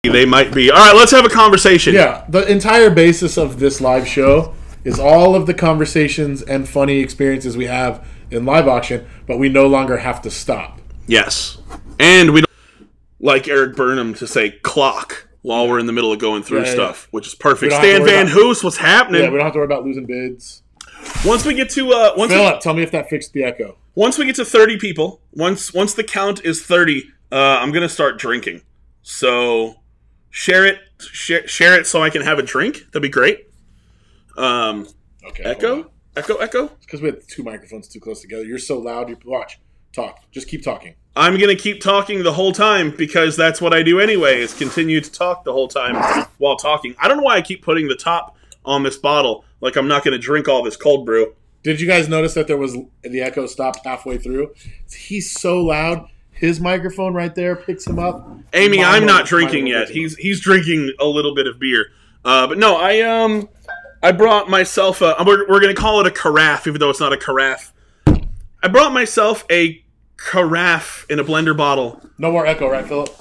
They might be. All right, let's have a conversation. Yeah, the entire basis of this live show is all of the conversations and funny experiences we have in live auction, but we no longer have to stop. Yes. And we don't like Eric Burnham to say clock while we're in the middle of going through stuff, which is perfect. Stan Van Hoos, what's happening? Yeah, we don't have to worry about losing bids. Once we get to Philip, tell me if that fixed the echo. Once we get to 30 people, once the count is 30, I'm going to start drinking. So share it so I can have a drink. That'd be great. Okay. Echo? Echo? It's because we have two microphones too close together. You're so loud. Talk. Just keep talking. I'm going to keep talking the whole time because that's what I do anyway, is continue to talk the whole time while talking. I don't know why I keep putting the top on this bottle like I'm not going to drink all this cold brew. Did you guys notice that the echo stopped halfway through? He's so loud. His microphone right there picks him up. Amy, I'm not drinking yet. He's drinking a little bit of beer. But no, I brought myself we're going to call it a carafe, even though it's not a carafe. I brought myself a carafe in a blender bottle. No more echo, right, Philip?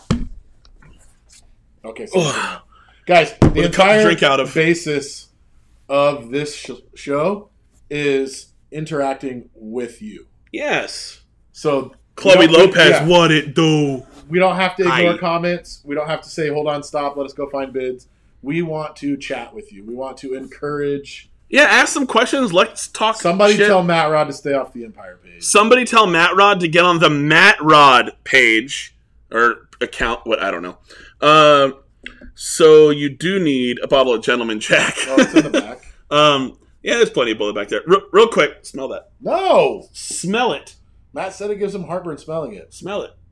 Okay. So guys, the entire basis of this show is interacting with you. Yes. So Chloe Lopez, what it do? We don't have to ignore comments. We don't have to say, hold on, stop, let us go find bids. We want to chat with you. We want to encourage. Yeah, ask some questions. Let's talk. Somebody tell Matt Rod to stay off the Empire page. Somebody tell Matt Rod to get on the Matt Rod page or account. What, I don't know. So you do need a bottle of Gentleman Jack. Oh, it's in the back. Yeah, there's plenty of bullet back there. Real quick, smell that. No, smell it. Matt said it gives him heartburn smelling it. Smell it.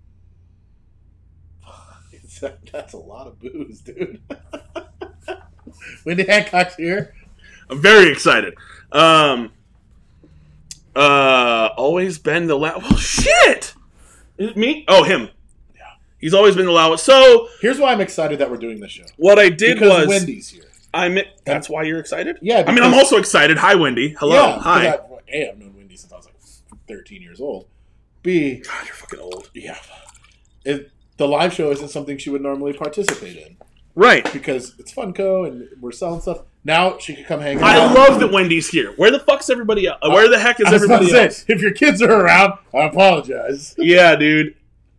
That's a lot of booze, dude. Wendy Hancock's here. I'm very excited. Always been the loud. Well, shit. Is it me? Oh, him. Yeah. He's always been the loudest. So here's why I'm excited that we're doing this show. What I did was Wendy's here. That's why you're excited? Yeah. I mean, I'm also excited. Hi, Wendy. Hello. Yeah, hi. I've known Wendy since I was like 13 years old. B. God, you're fucking old. Yeah. The live show isn't something she would normally participate in. Right. Because it's Funko and we're selling stuff. Now she can come hang out. I love that Wendy's here. Where the fuck's everybody else? Where the heck is everybody else? If your kids are around, I apologize. Yeah, dude.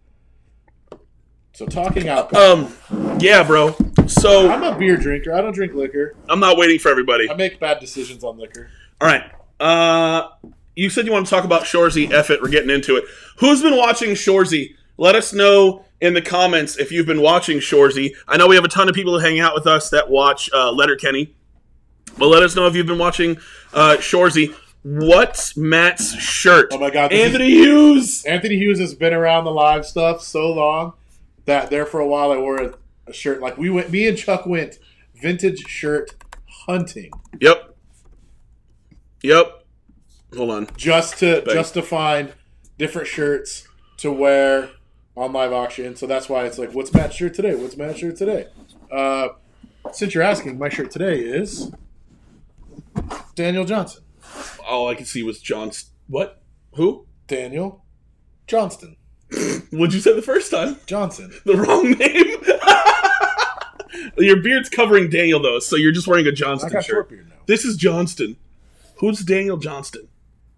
So talking out. Yeah, bro. So I'm a beer drinker. I don't drink liquor. I'm not waiting for everybody. I make bad decisions on liquor. All right. You said you want to talk about Shoresy. F it. We're getting into it. Who's been watching Shoresy? Let us know in the comments if you've been watching Shoresy. I know we have a ton of people who hang out with us that watch Letterkenny. But let us know if you've been watching Shoresy. What's Matt's shirt? Oh my God. Anthony Hughes! Anthony Hughes has been around the live stuff so long that there for a while I wore a shirt. Like me and Chuck went vintage shirt hunting. Yep. Hold on. Just to find different shirts to wear on live auction. So that's why it's like, what's Matt's shirt today? What's Matt's shirt today? Since you're asking, my shirt today is Daniel Johnson. All I could see was Johnston. What? Who? Daniel Johnston. What'd you say the first time? Johnson. The wrong name? Your beard's covering Daniel, though, so you're just wearing a Johnston I got shirt. short beard now. This is Johnston. Who's Daniel Johnston?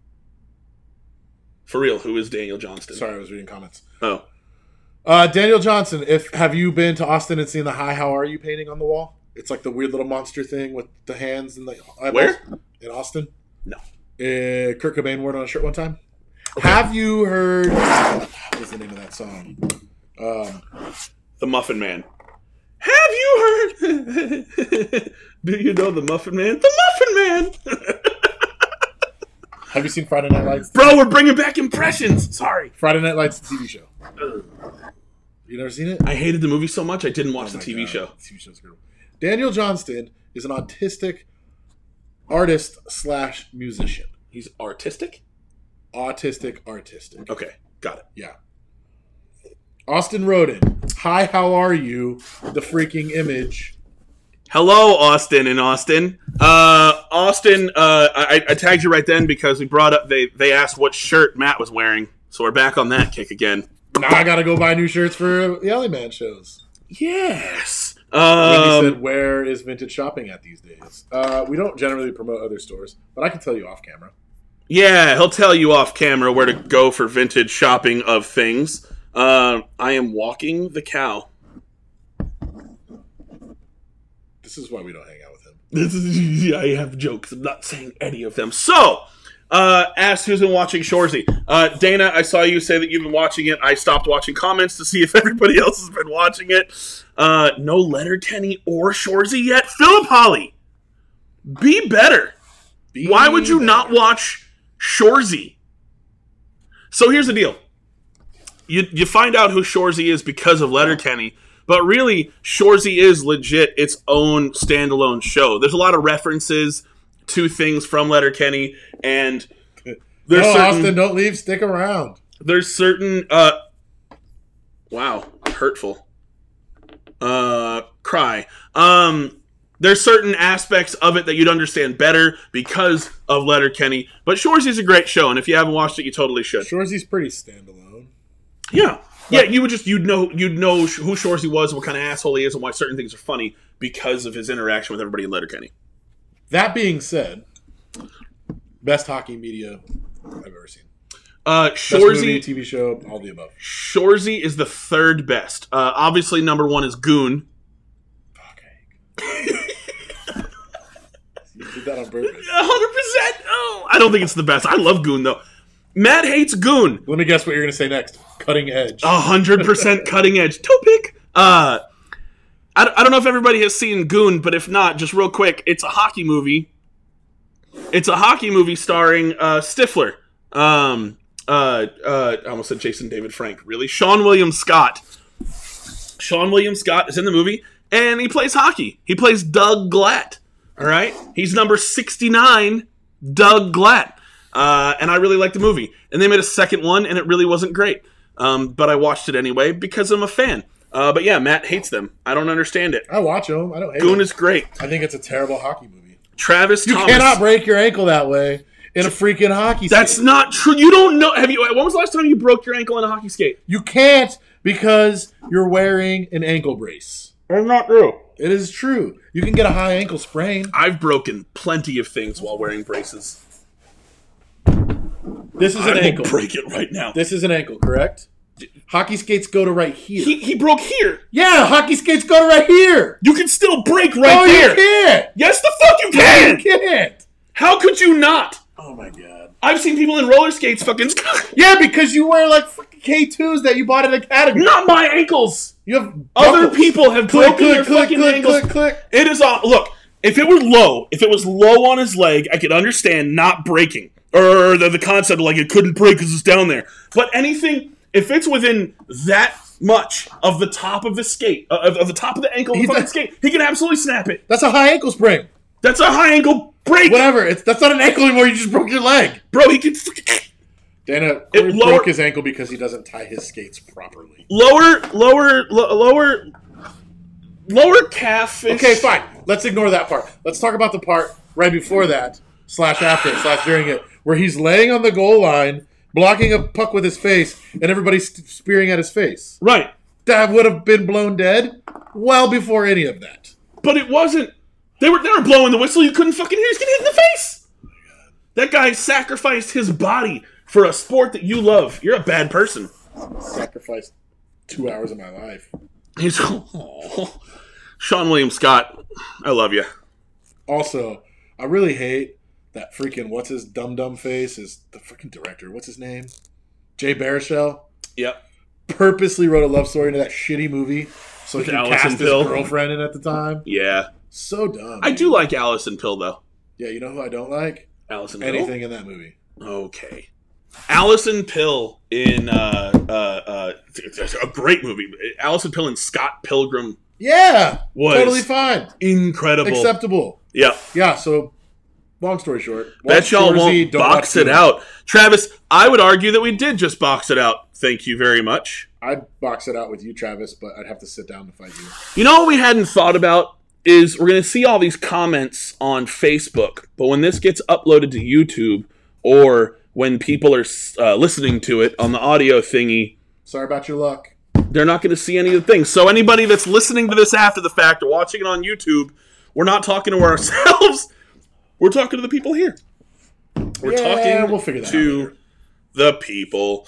For real, who is Daniel Johnston? Sorry, I was reading comments. Oh. Daniel Johnson, have you been to Austin and seen the Hi, How Are You painting on the wall? It's like the weird little monster thing with the hands and the eyeballs. Where? In Austin? No. Kurt Cobain wore it on a shirt one time. Okay. Have you heard... What was the name of that song? The Muffin Man. Have you heard... Do you know the Muffin Man? The Muffin Man! Have you seen Friday Night Lights? Bro, we're bringing back impressions. Sorry. Friday Night Lights, the TV show. You never seen it? I hated the movie so much I didn't watch the TV show. The TV show's good. Daniel Johnston is an autistic artist / musician. He's artistic? Artistic. Okay, got it. Yeah. Austin Roden. Hi, how are you? The freaking image. Hello, Austin and Austin. Austin, I tagged you right then because we brought up, they asked what shirt Matt was wearing. So we're back on that kick again. Now I gotta go buy new shirts for the Alley Man shows. Yes. When he said, "Where is vintage shopping at these days?" We don't generally promote other stores, but I can tell you off camera. Yeah, he'll tell you off camera where to go for vintage shopping of things. I am walking the cow. This is why we don't hang out with him. I have jokes. I'm not saying any of them. So, ask who's been watching Shoresy. Dana, I saw you say that you've been watching it. I stopped watching comments to see if everybody else has been watching it. No Letterkenny or Shoresy yet. Philip Holly, be better. Why would you not watch Shoresy? So here's the deal. You find out who Shoresy is because of Letterkenny, but really, Shoresy is legit its own standalone show. There's a lot of references to things from Letterkenny, and there's Austin, don't leave. Stick around. There's certain wow, hurtful. Cry. There's certain aspects of it that you'd understand better because of Letterkenny. But Shoresy's a great show, and if you haven't watched it, you totally should. Shoresy's pretty standalone. Yeah. Yeah, you'd know who Shoresy was, what kind of asshole he is, and why certain things are funny because of his interaction with everybody in Letterkenny. That being said, best hockey media I've ever seen. Shoresy, best movie, TV show, all the above. Shoresy is the third best. Obviously, number one is Goon. Okay. You did that on purpose. 100%. Oh, I don't think it's the best. I love Goon though. Matt hates Goon. Let me guess what you're going to say next. Cutting edge. 100% cutting edge. Topic. I don't know if everybody has seen Goon, but if not, just real quick, it's a hockey movie. It's a hockey movie starring Stifler. I almost said Jason David Frank. Really? Sean William Scott. Sean William Scott is in the movie, and he plays hockey. He plays Doug Glatt. All right? He's number 69, Doug Glatt. And I really liked the movie. And they made a second one, and it really wasn't great. But I watched it anyway because I'm a fan. But yeah, Matt hates them. I don't understand it. I watch them. I don't hate Goon them. is great. I think it's a terrible hockey movie. Travis You Thomas. cannot break your ankle that way in a freaking hockey skate. That's not true. You don't know. When was the last time you broke your ankle in a hockey skate? You can't because you're wearing an ankle brace. That's not true. It is true. You can get a high ankle sprain. I've broken plenty of things while wearing braces. This is an ankle. Break it right now. This is an ankle, correct? Hockey skates go to right here. He broke here. Yeah, hockey skates go to right here. You can still break right No, there. you can't. Yes, the fuck you can. You can't. How could you not? Oh my god. I've seen people in roller skates fucking. Yeah, because you wear like fucking K2s that you bought at Academy. Not my ankles. You have Other buckles. people have broken their fucking ankles. Click. It is on. Look, if it was low on his leg, I could understand not breaking, or the concept of like it couldn't break because it's down there. But anything, if it's within that much of the top of the skate, of the top of the ankle of the fucking skate, he can absolutely snap it. That's a high ankle sprain. That's a high ankle break. Whatever. That's not an ankle anymore. You just broke your leg. Bro, he can. Dana Corey broke his ankle because he doesn't tie his skates properly. Lower calf. Okay, fine. Let's ignore that part. Let's talk about the part right before that, / during it, where he's laying on the goal line, blocking a puck with his face, and everybody's spearing at his face. Right. That would have been blown dead well before any of that. But it wasn't. They were blowing the whistle. You couldn't fucking hear. He's getting hit in the face. Oh my God. That guy sacrificed his body for a sport that you love. You're a bad person. Sacrificed 2 hours of my life. He's Sean William Scott. I love you. Also, I really hate that freaking what's his dumb face is the freaking director. What's his name? Jay Baruchel. Yep. Purposely wrote a love story into that shitty movie so he could Allison cast Pill. his girlfriend in at the time. Yeah. So dumb. I do like Allison Pill though. Yeah, you know who I don't like? Allison Pill. Anything in that movie. Okay. Allison Pill in it's a great movie. Allison Pill and Scott Pilgrim. Yeah, Was totally fine, incredible, acceptable. Yeah. Yeah. So, long story short, Bet y'all won't box it out, Travis. I would argue that we did just box it out. Thank you very much. I'd box it out with you, Travis, but I'd have to sit down to fight you. You know what we hadn't thought about is we're going to see all these comments on Facebook, but when this gets uploaded to YouTube or when people are listening to it on the audio thingy, Sorry about your luck. They're not going to see any of the things. So anybody that's listening to this after the fact or watching it on YouTube, we're not talking to ourselves. We're talking to the people here. We're talking we'll figure that to out the people.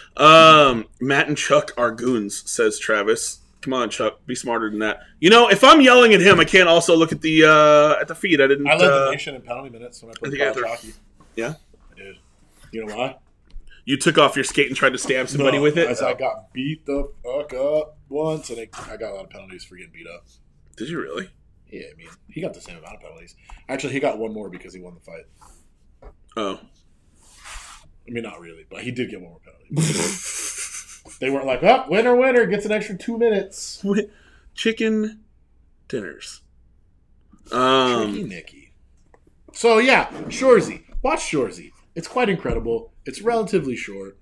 Matt and Chuck are goons, says Travis. Come on, Chuck. Be smarter than that. You know, if I'm yelling at him, I can't also look at the feed. I didn't. I led the nation in penalty minutes when I played college hockey. Yeah? I did. You know why? You took off your skate and tried to stab somebody with it? I got beat the fuck up once, and I got a lot of penalties for getting beat up. Did you really? Yeah, I mean, he got the same amount of penalties. Actually, he got one more because he won the fight. Oh. I mean, not really, but he did get one more penalty. They weren't like, oh, winner gets an extra 2 minutes. Chicken dinners. Tricky Nicky. So, yeah, Shoresy. Watch Shoresy. It's quite incredible. It's relatively short.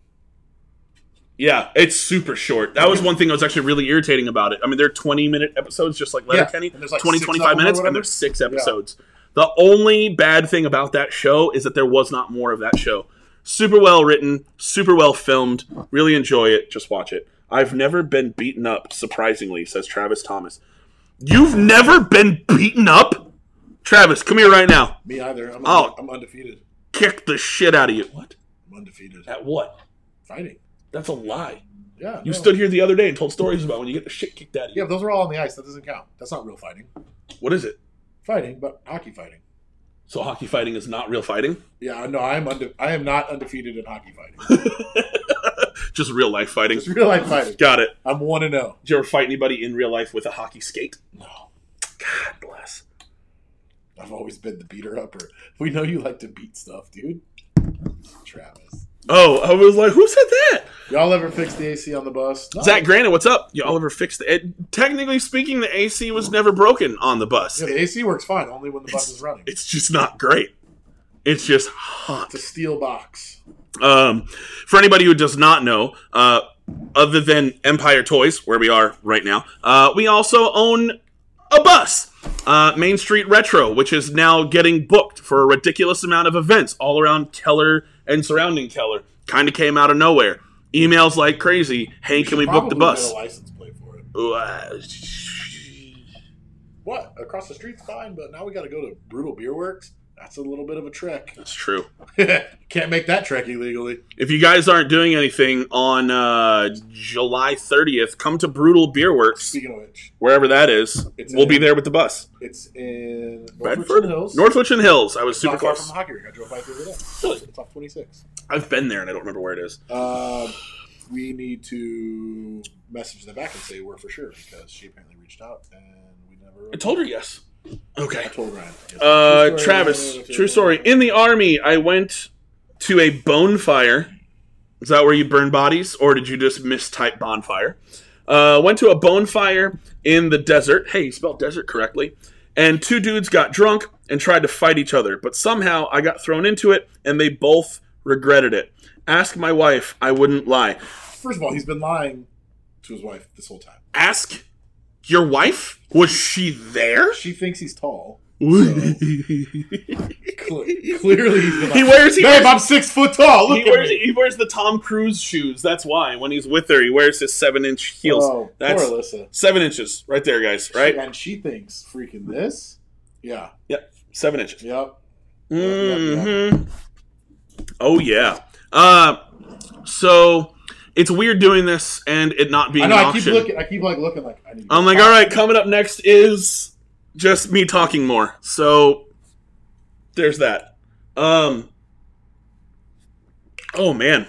Yeah, it's super short. That was one thing that was actually really irritating about it. I mean, they're 20-minute episodes, just like Letterkenny. And there's like 20, 25 minutes, and there's 6 episodes. Yeah. The only bad thing about that show is that there was not more of that show. Super well written, super well filmed. Really enjoy it. Just watch it. I've never been beaten up, surprisingly, says Travis Thomas. You've never been beaten up? Travis, come here right now. Me either. I'm undefeated. Kick the shit out of you. What? I'm undefeated. At what? Fighting. That's a lie. Yeah. You stood here the other day and told stories about when you get the shit kicked out of you. Yeah, but those are all on the ice. That doesn't count. That's not real fighting. What is it? Fighting, but hockey fighting. So hockey fighting is not real fighting? Yeah, no, I am not undefeated in hockey fighting. Just real life fighting. Just real life fighting. Got it. I'm 1-0. Did you ever fight anybody in real life with a hockey skate? No. God bless. I've always been the beater upper. We know you like to beat stuff, dude. Travis. Oh, I was like, who said that? Y'all ever fix the AC on the bus? No. Zach Granite, what's up? Y'all ever fixed it? Technically speaking, the AC was never broken on the bus. Yeah, the AC works fine, only when the bus is running. It's just not great. It's just hot. It's a steel box. For anybody who does not know, other than Empire Toys, where we are right now, we also own a bus. Main Street Retro, which is now getting booked for a ridiculous amount of events all around Keller and surrounding Keller. Kind of came out of nowhere. Emails like crazy. Hey, can we book the bus? Get a license plate for it. What? Across the street's fine, but now we got to go to Brutal Beer Works. That's a little bit of a trek. That's true. Can't make that trek illegally. If you guys aren't doing anything on July 30th, come to Brutal Beer Works. Speaking of which, wherever that is, we'll be there with the bus. It's in Bedford Hills. Northwich and Hills. I was super not far close. from the hockey rink. I drove by through there. Really? It's off 26. I've been there and I don't remember where it is. We need to message them back and say we're for sure because she apparently reached out and we never. I told her yes. Okay. I told Ryan. Travis, true story. In the Army, I went to a bonfire. Is that where you burn bodies, or did you just mistype bonfire? Went to a bonfire in the desert. Hey, you spelled desert correctly. And 2 dudes got drunk and tried to fight each other, but somehow I got thrown into it, and they both regretted it. Ask my wife, I wouldn't lie. First of all, he's been lying to his wife this whole time. Ask your wife? Was she there? She thinks he's tall. So. Clearly, he's been He wears. I'm 6 foot tall. He wears the Tom Cruise shoes. That's why when he's with her, he wears his 7-inch heels. Oh, that's poor Alyssa. 7 inches, right there, guys. Right? And she thinks freaking this. Yeah. Yep. 7 inches. Yep. Mm-hmm. Yep. Oh yeah. So it's weird doing this and it not being. I know. An I auction. keep looking like. I'm like, all right. Coming up next is just me talking more. So there's that. Oh man.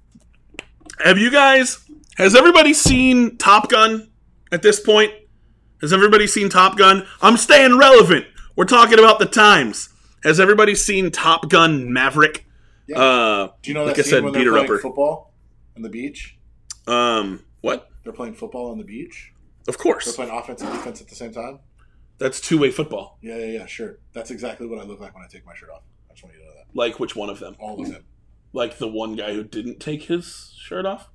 Has everybody seen Top Gun at this point? Has everybody seen Top Gun? I'm staying relevant. We're talking about the times. Has everybody seen Top Gun Maverick? Yeah. Do you know like that I scene said, when beat they're her playing upper. football on the beach? What? They're playing football on the beach? Of They're course. playing offense and defense at the same time? That's two-way football. Yeah, sure. That's exactly what I look like when I take my shirt off. I just want you to know that. Like which one of them? All of them. Like the one guy who didn't take his shirt off?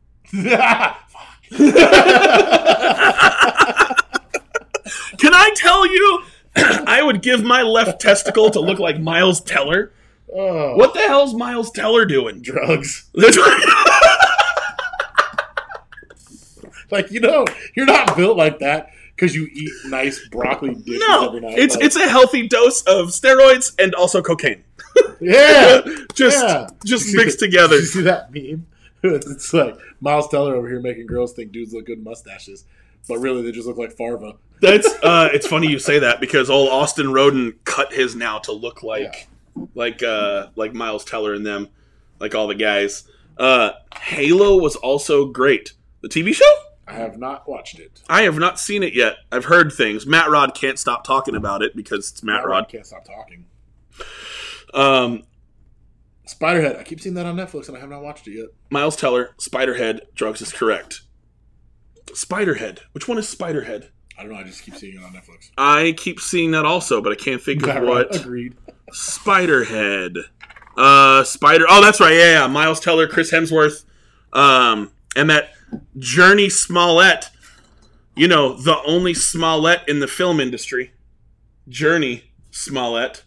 Can I tell you, I would give my left testicle to look like Miles Teller. Oh. What the hell's Miles Teller doing? Drugs. Like, you're not built like that because you eat nice broccoli dishes every night. It's a healthy dose of steroids and also cocaine. Yeah. just mixed together. Did you see that meme? It's like Miles Teller over here making girls think dudes look good in mustaches, but really they just look like Farva. That's it's funny you say that because old Austin Roden cut his now to look like Miles Teller and them, like all the guys. Halo was also great. The TV show? I have not watched it. I have not seen it yet. I've heard things. Matt Rod can't stop talking about it because it's Matt Rod. Can't stop talking. Spiderhead. I keep seeing that on Netflix and I have not watched it yet. Miles Teller, Spiderhead, drugs is correct. Spiderhead. Which one is Spiderhead? I don't know. I just keep seeing it on Netflix. I keep seeing that also, but I can't think of what. Agreed. Spiderhead. Spider. Oh, that's right. Yeah. Miles Teller, Chris Hemsworth, and that Journey Smollett. The only Smollett in the film industry. Journey Smollett.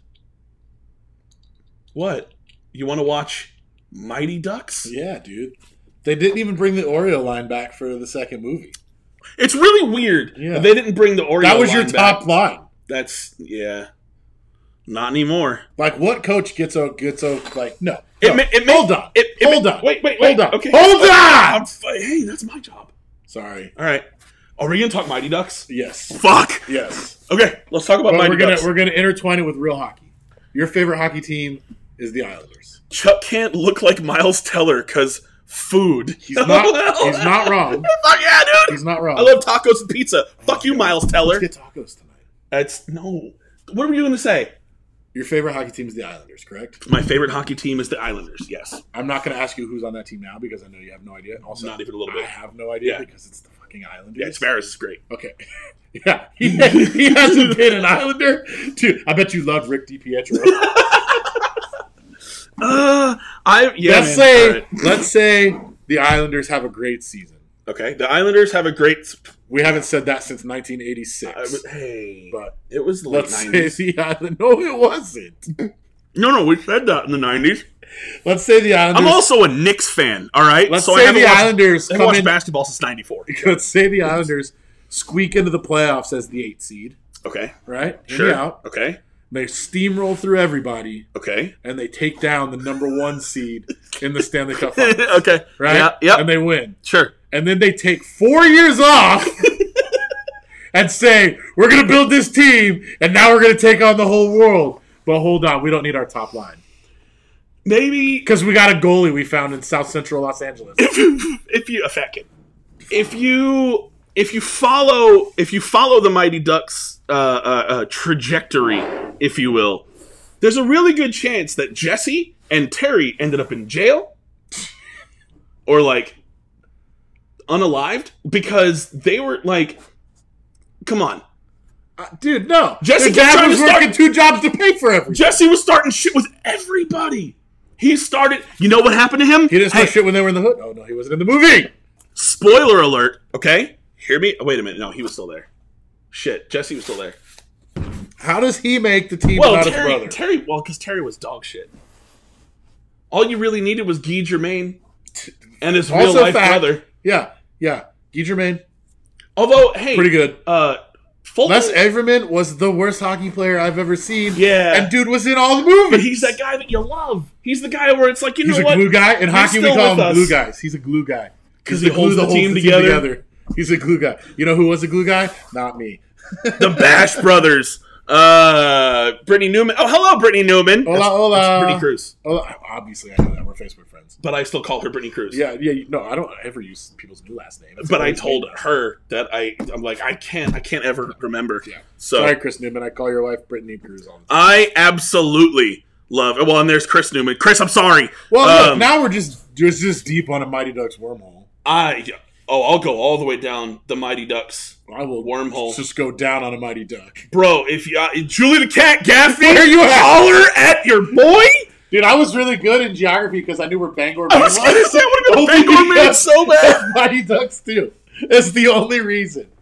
What? You want to watch Mighty Ducks? Yeah, dude. They didn't even bring the Oreo line back for the second movie. It's really weird. Yeah. They didn't bring the Oreo line back. That was your top line. That's, not anymore. Like, what coach gets no. Hold on. Hold on. Wait. Hold on. Okay. Hold on! Hey, that's my job. Sorry. All right. Are we going to talk Mighty Ducks? Yes. Fuck. Yes. Okay, let's talk about Mighty Ducks. We're going to intertwine it with real hockey. Your favorite hockey team is the Islanders. Chuck can't look like Miles Teller because food. He's not wrong. Fuck yeah, dude. He's not wrong. I love tacos and pizza. Fuck you, Miles Teller. Let's get tacos tonight. No. What were you going to say? Your favorite hockey team is the Islanders, correct? My favorite hockey team is the Islanders, yes. I'm not going to ask you who's on that team now because I know you have no idea. Also, not even a little bit. I have no idea because it's the fucking Islanders. Yeah, Tavares is great. Okay. Yeah, he hasn't been an Islander. Dude, I bet you love Rick DiPietro. Let's say the Islanders have a great season. Okay, the Islanders have a great. We haven't said that since 1986. But it was the late 90s. Let's say the Islanders. No, it wasn't. No, we said that in the 90s. Let's say the Islanders. I'm also a Knicks fan. All right, let's say the Islanders. I haven't watched basketball since '94. Let's say the Islanders squeak into the playoffs as the 8th seed. Okay. Right. Sure. Out. Okay. They steamroll through everybody. Okay. And they take down the number 1 seed in the Stanley Cup Finals. Okay. Right? Yeah. Yep. And they win. Sure. And then they take 4 years off and say, we're going to build this team, and now we're going to take on the whole world. But hold on, we don't need our top line. Maybe. Because we got a goalie we found in South Central Los Angeles. If you follow the Mighty Ducks trajectory, if you will, there's a really good chance that Jesse and Terry ended up in jail or unalived because they were come on, dude, no. Jesse dad was working 2 jobs to pay for everything. Jesse was starting shit with everybody. He started. You know what happened to him? He didn't start shit when they were in the hood. Oh no, he wasn't in the movie. Spoiler alert. Okay, hear me. Oh, wait a minute. No, he was still there. Shit, Jesse was still there. How does he make the team without his brother? Because Terry was dog shit. All you really needed was Guy Germain and his real life brother. Yeah. Guy Germain. Although, hey, pretty good. Fulton, Les Everman was the worst hockey player I've ever seen. Yeah. And dude was in all the movies. But he's that guy that you love. He's the guy where it's like, you know what? He's a glue guy. In hockey, we call him glue guys. He's a glue guy. Because he holds the team together. He's a glue guy. You know who was a glue guy? Not me. The Bash Brothers. Brittany Newman. Oh, hello, Brittany Newman. Hola. That's Brittany Cruz. Hola. Obviously, I know that. We're Facebook friends. But I still call her Brittany Cruz. Yeah. No, I don't ever use people's new last name. But I told her that I'm like, I can't ever remember. Yeah. So, sorry, Chris Newman. I call your wife Brittany Cruz all the time. I absolutely love it. Well, and there's Chris Newman. Chris, I'm sorry. Well, look, now we're just deep on a Mighty Ducks wormhole. I'll go all the way down the Mighty Ducks. I will wormhole. Just go down on a Mighty Duck, bro. If you Julie the Cat Gaffney, where you holler at your boy, dude. I was really good in geography because I knew where Bangor. I was going to say I want to go to Bangor, man, so bad. Mighty Ducks too. That's the only reason.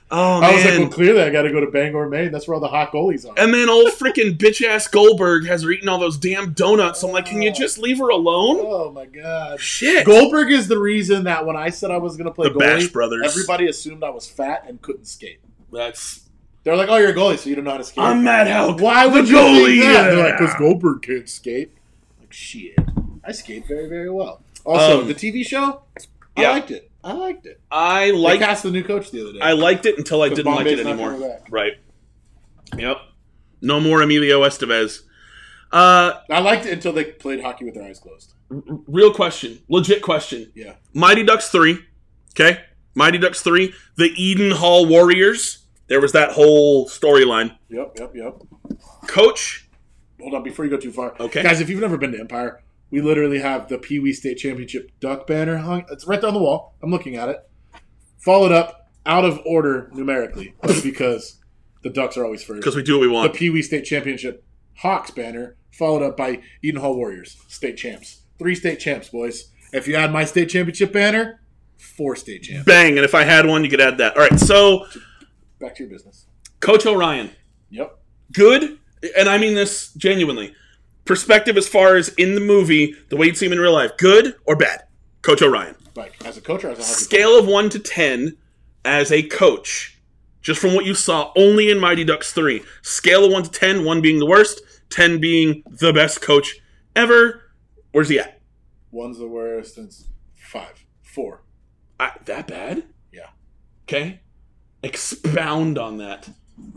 Oh, I was like, man. well, clearly I got to go to Bangor, Maine. That's where all the hot goalies are. And then old freaking bitch-ass Goldberg has her eating all those damn donuts. I'm like, can you just leave her alone? Oh, my God. Shit. Goldberg is the reason that when I said I was going to play The goalie, Bash Brothers. everybody assumed I was fat and couldn't skate. That's... They're like, oh, you're a goalie, so you don't know how to skate. I'm Matt Helk. Why would the you goalie? think that? They're Yeah. like, because Goldberg can't skate. Like, shit. I skate very, very well. Also, the TV show, I liked it. I They liked cast the new coach the other day. I liked it until I 'Cause didn't like it Bombay's not anymore. coming back. Right. Yep. No more Emilio Estevez. I liked it until they played hockey with their eyes closed. Real question. Legit question. Yeah. Mighty Ducks 3. Okay? Mighty Ducks 3. The Eden Hall Warriors. There was that whole storyline. Yep. Coach. Hold on, before you go too far. Okay. Guys, if you've never been to Empire, we literally have the Pee Wee State Championship duck banner hung. It's right there on the wall. I'm looking at it. Followed up, out of order numerically, but because the Ducks are always first. Because we do what we The want. Pee Wee State Championship Hawks banner, followed up by Eden Hall Warriors, state champs. 3 state champs, boys. If you add my state championship banner, 4 state champs. Bang. And if I had one, you could add that. All right. So, Back to your business. Coach Orion. Yep. Good. And I mean this genuinely. Perspective as far as in the movie, the way you'd see him in real life. Good or bad? Coach Orion. Like, as a coach or as a hockey Scale of 1 to 10 as a coach. Just from what you saw only in Mighty Ducks 3. Scale of 1 to 10, 1 being the worst, 10 being the best coach ever. Where's he at? 1's the worst. It's 5. 4. That bad? Yeah. Okay. Expound on that.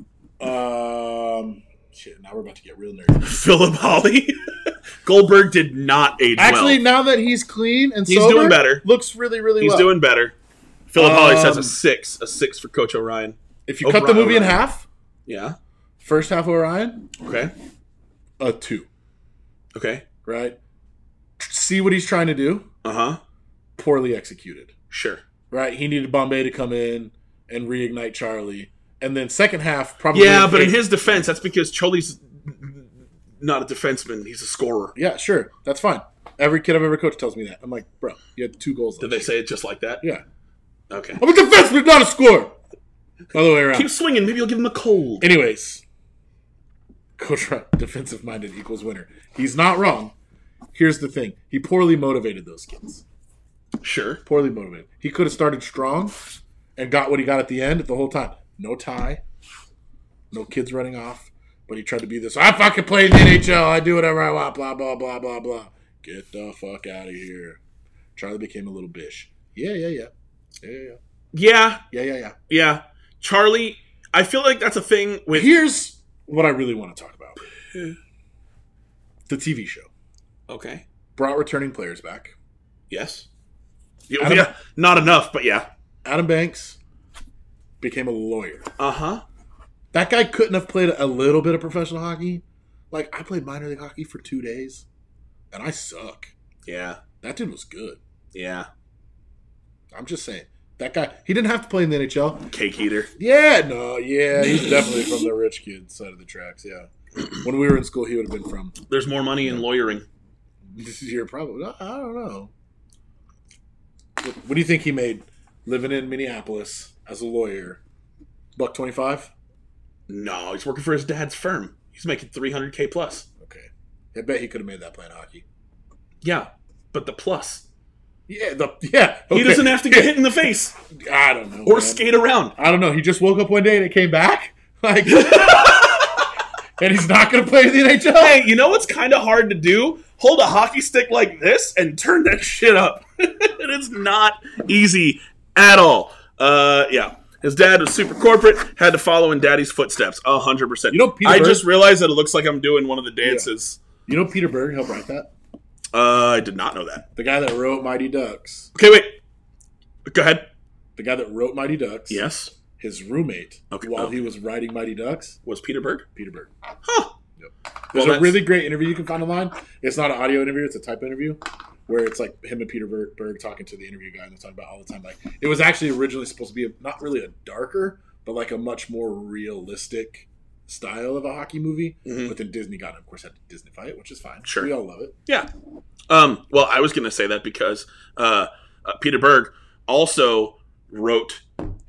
Shit, now we're about to get real nerdy. Philip Holly. Goldberg did not age Actually, well. now that he's clean and He's sober, doing better. looks really, really He's well. doing better. Philip Holly says a 6. A 6 for Coach Orion. If you cut the movie in Orion. half, Yeah. first half of Orion, Okay. a 2. Okay. Right? See what he's trying to do? Uh-huh. Poorly executed. Sure. Right? He needed Bombay to come in and reignite Charlie. And then second half, probably... Yeah, but in his defense, that's because Choli's not a defenseman. He's a scorer. Yeah, sure. That's fine. Every kid I've ever coached tells me that. I'm like, bro, you had 2 goals. Did they say it just like that? Yeah. Okay. I'm a defenseman, not a scorer. Other way around. Keep swinging. Maybe you'll give him a cold. Anyways, Coach Ryan, defensive-minded equals winner. He's not wrong. Here's the thing. He poorly motivated those kids. Sure. Poorly motivated. He could have started strong and got what he got at the end the whole time. No tie. No kids running off. But he tried to be this, I fucking play in the NHL. I do whatever I want. Blah, blah, blah, blah, blah. Get the fuck out of here. Charlie became a little bish. Yeah. Yeah. Charlie, I feel like that's a thing with... Here's what I really want to talk about. The TV show. Okay. Brought returning players back. Yes. Yeah. Not enough, but yeah. Adam Banks became a lawyer. Uh-huh. That guy couldn't have played a little bit of professional hockey. Like, I played minor league hockey for 2 days, and I suck. Yeah. That dude was good. Yeah. I'm just saying. That guy, he didn't have to play in the NHL. Cake eater. Yeah, he's definitely from the rich kid side of the tracks, yeah. When we were in school, he would have been from There's more money in lawyering. this year, probably. I don't know. What do you think he made living in Minneapolis as a lawyer? $125? No, he's working for his dad's firm. He's making $300K plus. Okay. I bet he could have made that playing hockey. Yeah, but the plus. Yeah, okay. He doesn't have to get hit in the face I don't know. or man. skate around. I don't know. He just woke up one day and it came back? Like, and he's not going to play in the NHL? Hey, you know what's kind of hard to do? Hold a hockey stick like this and turn that shit up. It is not easy at all. Yeah. His dad was super corporate, had to follow in daddy's footsteps. 100%. You know Peter I Berg? just realized that it looks like I'm doing one of the dances. You know Peter Berg helped write that? I did not know that. The guy that wrote Mighty Ducks. Okay, wait. Go ahead. The guy that wrote Mighty Ducks. Yes. His roommate, Okay. while he was writing Mighty Ducks, Was Peter Berg? Peter Berg. Huh. Yep. Well, There's a that's- really great interview you can find online. It's not an audio interview; it's a type interview, where it's like him and Peter Berg talking to the interview guy, and they're talking about all the time. Like, it was actually originally supposed to be not really a darker, but like a much more realistic style of a hockey movie. Mhm. But then Disney got it, of course, had to Disneyfy it, which is fine. Sure. We all love it. Yeah. Well, I was going to say that because Peter Berg also wrote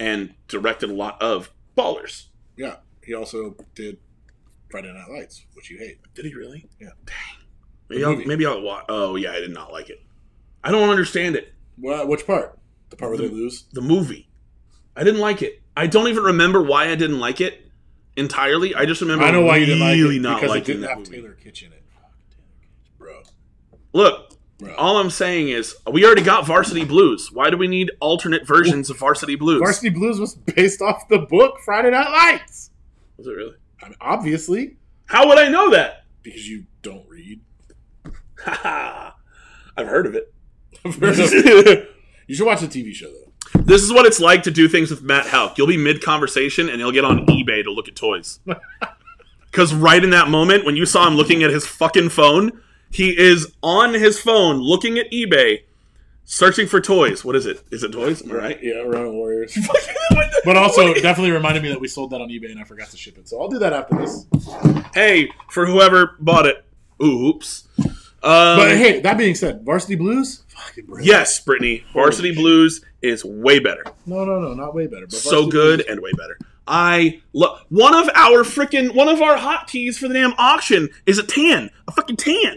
and directed a lot of Ballers. Yeah, he also did Friday Night Lights, which you hate. Did he really? Yeah. Dang. Maybe I'll watch. Oh yeah, I did not like it. I don't understand it. Well, which part? The part where they lose? The movie. I didn't like it. I don't even remember why I didn't like it entirely. I just remember I know why you didn't like really it, not because it liking didn't that have movie. Taylor Kitsch in it. Bro. Look, Bro. all I'm saying is we already got Varsity Blues. Why do we need alternate versions of Varsity Blues? Varsity Blues was based off the book Friday Night Lights. Was it really? I mean, obviously, How would I know that? because you don't read. Haha. I've heard of it. You should watch the TV show, though. This is what it's like to do things with Matt Houck. You'll be mid-conversation, and he'll get on eBay to look at toys. Because right in that moment, when you saw him looking at his fucking phone, he is on his phone looking at eBay, searching for toys. What is it? Is it toys? Am I right? Yeah, Ronin Warriors. But also, definitely reminded me that we sold that on eBay, and I forgot to ship it. So I'll do that after this. Hey, for whoever bought it. Oops. But hey, that being said, Varsity Blues? Fucking brilliant. Yes, Brittany. Varsity Blues is way better. No, not way better. But So Varsity good Blues- and way better. I love one of our hotkeys for the damn auction is a fucking tan.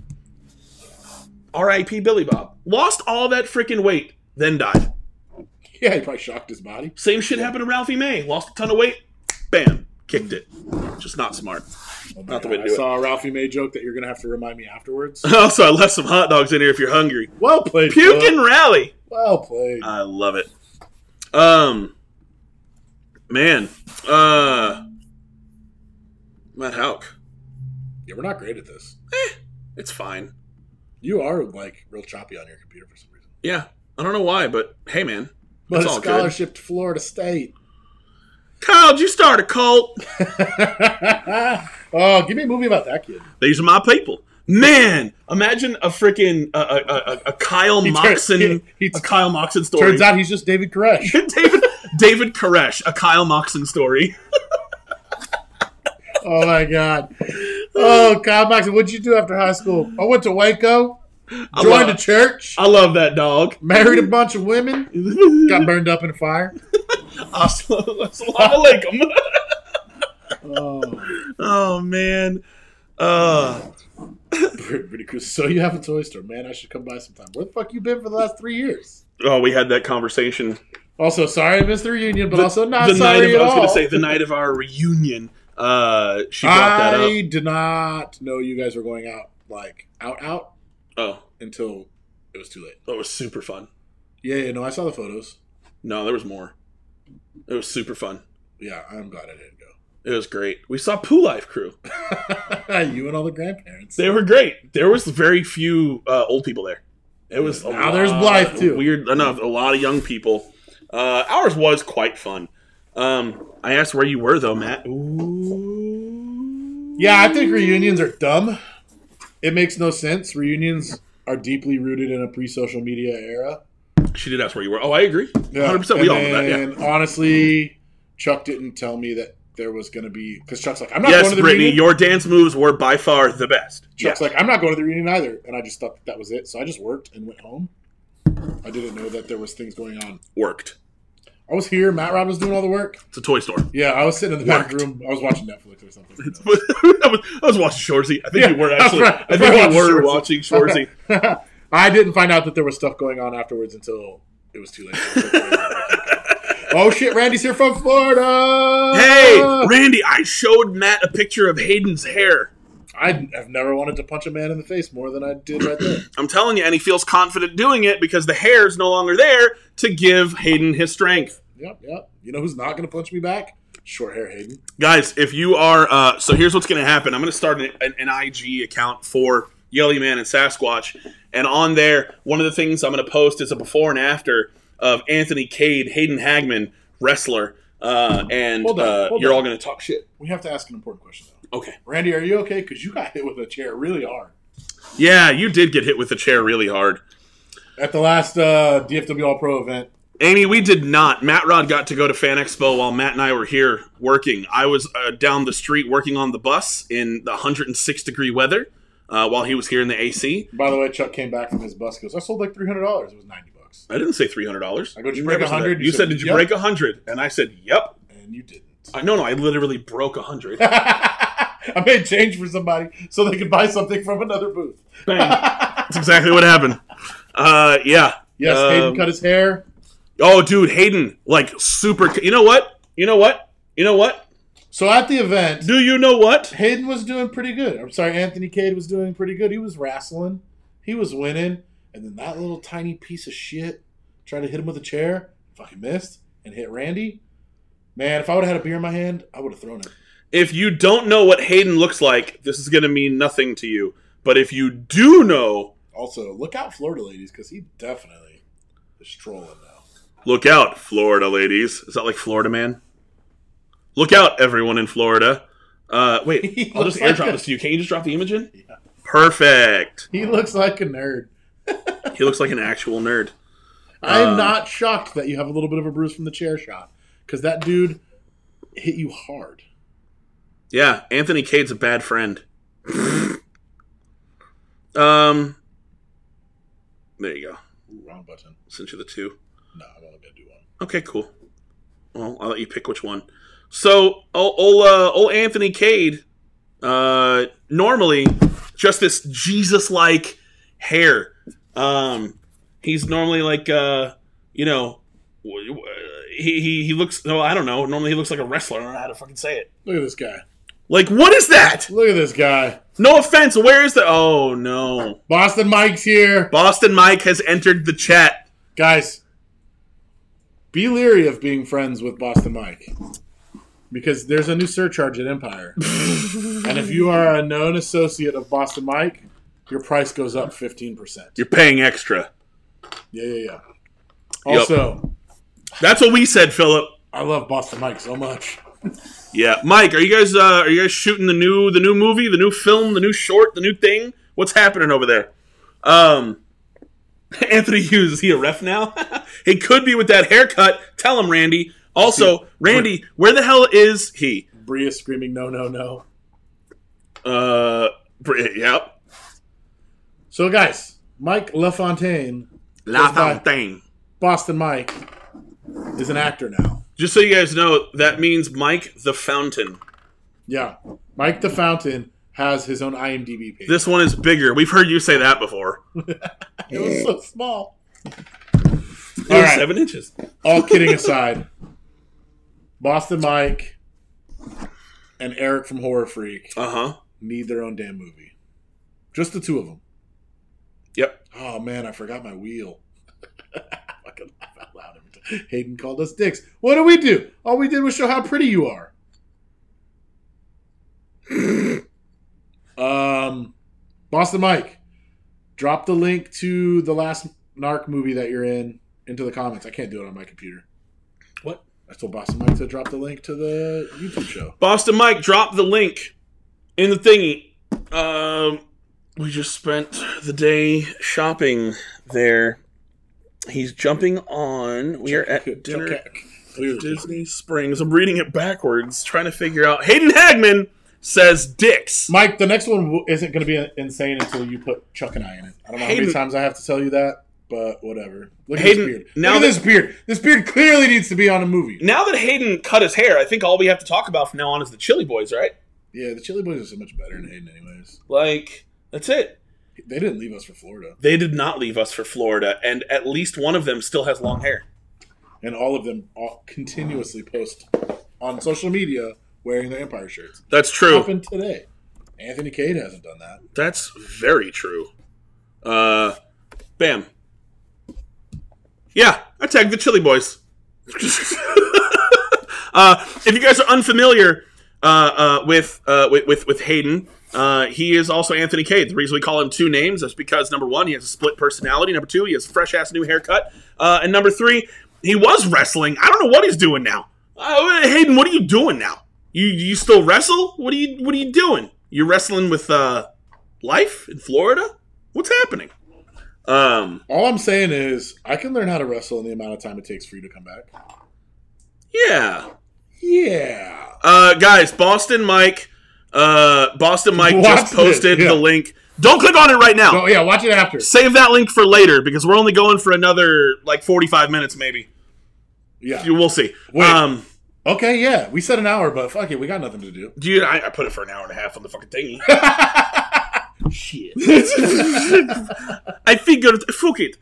R.I.P. Billy Bob. Lost all that freaking weight, then died. Yeah, he probably shocked his body. Same shit happened to Ralphie May. Lost a ton of weight, bam, kicked it. Just not smart. Not the way to I do it. saw a Ralphie May joke that you're going to have to remand me afterwards. Also, I left some hot dogs in here if you're hungry. Well played, Puke Phil. and rally. Well played. I love it. Man, Matt Houck. Yeah, we're not great at this. It's fine. You are, like, real choppy on your computer for some reason. Yeah, I don't know why, but hey, man, But it's a all good. scholarship to Florida State. Kyle, did you start a cult? Oh, give me a movie about that kid. These are my people. Man, imagine a freaking a Kyle Moxon he- a Kyle Moxon story. Turns out he's just David Koresh. David Koresh, a Kyle Moxon story. Oh, my God. Oh, Kyle Moxon, what'd you do after high school? I went to Waco, joined a church, I love that dog. married a bunch of women, got burned up in a fire. Assalamu alaikum. Oh, Oh man. pretty cool. So you have a toy store. Man, I should come by sometime. Where the fuck you been for the last 3 years? Oh, we had that conversation. Also, sorry I missed the reunion, but also not the night sorry of, at I was all. going to say the night of our reunion. She brought that I up. did not know you guys were going out, like, out Oh, until it was too late. that was super fun. Yeah, no, I saw the photos. No, there was more. It was super fun. Yeah, I'm glad I didn't go. It was great. We saw Pooh Life Crew. You and all the grandparents. They were great. There was very few old people there. It was Now there's Blythe, too. Weird enough, a lot of young people. Ours was quite fun. I asked where you were though, Matt. Ooh. Yeah, I think reunions are dumb. It makes no sense. Reunions are deeply rooted in a pre-social media era. She did ask where you were. Oh, I agree. 100%. We And all know that. Yeah. then, honestly, Chuck didn't tell me that there was going to be... Because Chuck's like, I'm not Yes, going to the Brittany, reunion. your dance moves were by far the best. Chuck's Yeah. like, I'm not going to the reunion either. And I just thought that was it. So I just worked and went home. I didn't know that there was things going on. Worked. I was here. Matt Rod was doing all the work. It's a toy store. Yeah, I was sitting in the back Worked. room. I was watching Netflix or something. I was watching Shorzy. I think Yeah, you were that's actually. right. I That's right, think you were watching watching Shorzy. I didn't find out that there was stuff going on afterwards until it was too late. Oh shit, Randy's here from Florida. Hey, Randy, I showed Matt a picture of Hayden's hair. I have never wanted to punch a man in the face more than I did right there. I'm telling you, and he feels confident doing it because the hair's no longer there to give Hayden his strength. Yep. You know who's not going to punch me back? Short hair Hayden. Guys, if you are, so here's what's going to happen. I'm going to start an IG account for Yelly Man and Sasquatch, and on there, one of the things I'm going to post is a before and after of Anthony Cade, Hayden Hagman, wrestler, and Hold on. you're all going to talk shit. We have to ask an important question though. Okay. Randy, are you okay? Because you got hit with a chair really hard Yeah, you did get hit with the chair really hard. at the last DFW All Pro event. Amy, we did not. Matt Rod got to go to Fan Expo while Matt and I were here working. I was down the street working on the bus in the 106-degree weather while he was here in the AC. By the way, Chuck came back from his bus. Goes, I sold like $300. It was $90. $300. I didn't say $300. I go, did you break 100? You said, did you break 100? And I said, yep. And you didn't. No, I literally broke 100. I made change for somebody so they could buy something from another booth. Bang. That's exactly what happened. Yeah. Yes, Hayden cut his hair. Oh, dude, Hayden, like, super... You know what? So at the event... Do you know what? Hayden was doing pretty good. I'm sorry, Anthony Cade was doing pretty good. He was wrestling. He was winning. And then that little tiny piece of shit tried to hit him with a chair. Fucking missed. And hit Randy. Man, if I would have had a beer in my hand, I would have thrown it. If you don't know what Hayden looks like, this is going to mean nothing to you. But if you do know... Also, look out, Florida ladies, because he definitely is trolling now. Look out, Florida ladies. Is that like Florida Man? Look out, everyone in Florida. Wait, I'll just airdrop this to you. Can you just drop the image in? Yeah. Perfect. He looks like a nerd. He looks like an actual nerd. I'm not shocked that you have a little bit of a bruise from the chair shot, because that dude hit you hard. Yeah, Anthony Cade's a bad friend. There you go. Ooh, wrong button. Sent you the 2. No, I'm only gonna do one. Okay, cool. Well, I'll let you pick which one. So, old Anthony Cade, normally just this Jesus-like hair. He's normally like, he looks. No, I don't know. Normally he looks like a wrestler. I don't know how to fucking say it. Look at this guy. Like, what is that? Look at this guy. No offense. Where is the? Oh no. Boston Mike's here. Boston Mike has entered the chat. Guys, be leery of being friends with Boston Mike. Because there's a new surcharge at Empire. And if you are a known associate of Boston Mike, your price goes up 15%. You're paying extra. Yeah. Also, that's what we said, Philip. I love Boston Mike so much. Yeah, Mike, are you guys shooting the new movie, the new film, the new short, the new thing? What's happening over there? Anthony Hughes, is he a ref now? He could be with that haircut. Tell him, Randy. Also, Randy, where the hell is he? Bria screaming no. Yep. So, guys, Mike LaFontaine. Boston Mike is an actor now. Just so you guys know, that means Mike the Fountain. Yeah. Mike the Fountain has his own IMDb page. This one is bigger. We've heard you say that before. It was so small. It was 7 inches. All kidding aside, Boston Mike and Eric from Horror Freak need their own damn movie. Just the two of them. Yep. Oh, man, I forgot my wheel. I can laugh out loud every time. Hayden called us dicks. What did we do? All we did was show how pretty you are. Boston Mike, drop the link to the last Narc movie that you're in into the comments. I can't do it on my computer. What? I told Boston Mike to drop the link to the YouTube show. Boston Mike, drop the link in the thingy. We just spent the day shopping there. He's jumping on. We are at dinner at Disney Springs. I'm reading it backwards, trying to figure out. Hayden Hagman says dicks. Mike, the next one isn't going to be insane until you put Chuck and I in it. I don't know how many times I have to tell you that, but whatever. Look at this beard. Look at this beard. This beard clearly needs to be on a movie. Now that Hayden cut his hair, I think all we have to talk about from now on is the Chili Boys, right? Yeah, the Chili Boys are so much better than Hayden anyways. Like, that's it. They didn't leave us for Florida. They did not leave us for Florida, and at least one of them still has long hair. And all of them continuously post on social media wearing their Empire shirts. That's true. Happened today. Anthony Cade hasn't done that. That's very true. Bam. Yeah, I tagged the Chili Boys. If you guys are unfamiliar with Hayden, he is also Anthony Cade. The reason we call him two names is because, number one, he has a split personality. Number two, he has a fresh-ass new haircut. And number three, he was wrestling. I don't know what he's doing now. Hayden, what are you doing now? You still wrestle? What are you doing? You wrestling with life in Florida? What's happening? All I'm saying is I can learn how to wrestle in the amount of time it takes for you to come back. Yeah. Yeah. Guys, Boston Mike just posted the link Don't click on it right now. Oh, yeah, watch it after. Save that link for later because we're only going for another, 45 minutes maybe. Yeah. We'll see. Wait. Okay, yeah. We said an hour, but fuck it. We got nothing to do. Dude, I put it for an hour and a half on the fucking thingy. Shit. I figured, fuck it.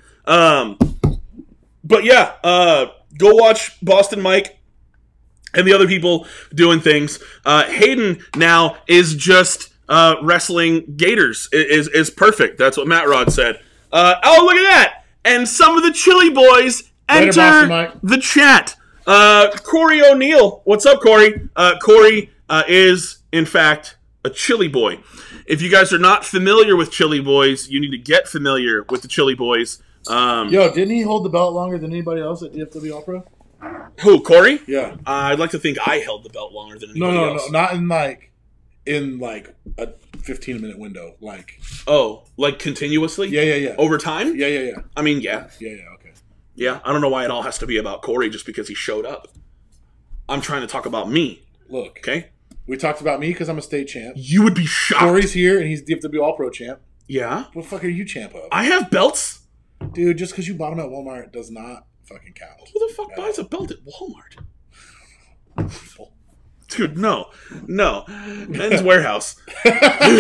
But yeah, go watch Boston Mike and the other people doing things. Hayden now is just wrestling gators. Is perfect. That's what Matt Rod said. Oh, look at that! And some of the Chili Boys enter the chat. Corey O'Neill. What's up, Corey? Corey is, in fact, a Chili Boy. If you guys are not familiar with Chili Boys, you need to get familiar with the Chili Boys. Yo, didn't he hold the belt longer than anybody else at DFW All Pro? Who, Corey? Yeah. I'd like to think I held the belt longer than anybody else. No, not in a 15-minute window. Continuously? Yeah. Over time? Yeah. I mean, yeah. Yeah, okay. Yeah, I don't know why it all has to be about Corey just because he showed up. I'm trying to talk about me. Look. Okay? We talked about me because I'm a state champ. You would be shocked. Corey's here and he's DFW All Pro champ. Yeah? What the fuck are you champ of? I have belts. Dude, just because you bought them at Walmart does not fucking count. Who the fuck buys a belt at Walmart? Dude, no. Men's Warehouse. And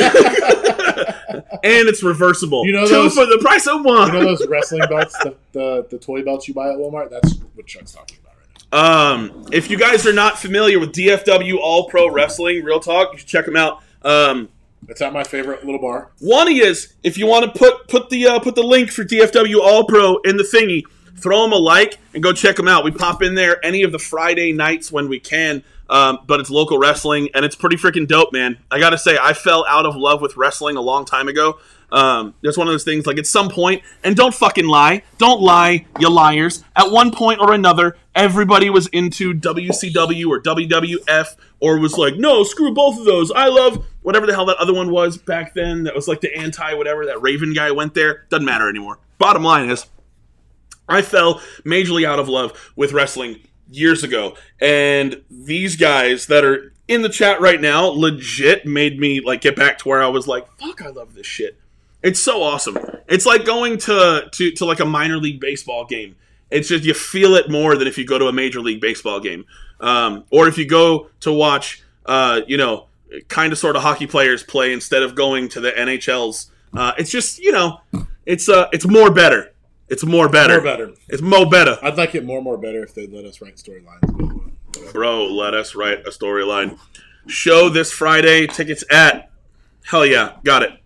it's reversible. You know Two for the price of one. You know those wrestling belts, the toy belts you buy at Walmart? That's what Chuck's talking about right now. If you guys are not familiar with DFW All Pro Wrestling, real talk, you should check them out. It's at my favorite little bar. One is, if you want to put the link for DFW All Pro in the thingy, throw them a like and go check them out. We pop in there any of the Friday nights when we can, but it's local wrestling and it's pretty freaking dope, man. I gotta say, I fell out of love with wrestling a long time ago. It's one of those things, at some point, and don't fucking lie. Don't lie, you liars. At one point or another, everybody was into WCW or WWF or was like, no, screw both of those. I love whatever the hell that other one was back then. That was the anti-whatever. That Raven guy went there. Doesn't matter anymore. Bottom line is, I fell majorly out of love with wrestling years ago. And these guys that are in the chat right now legit made me get back to where I was like, fuck, I love this shit. It's so awesome. It's like going to a minor league baseball game. It's just you feel it more than if you go to a major league baseball game, or if you go to watch, kind of sort of hockey players play instead of going to the NHLs. It's just it's more better. It's more better. More better. It's more better. I'd like it more better if they'd let us write storylines. Bro, let us write a storyline. Show this Friday. Tickets at. Hell yeah, got it.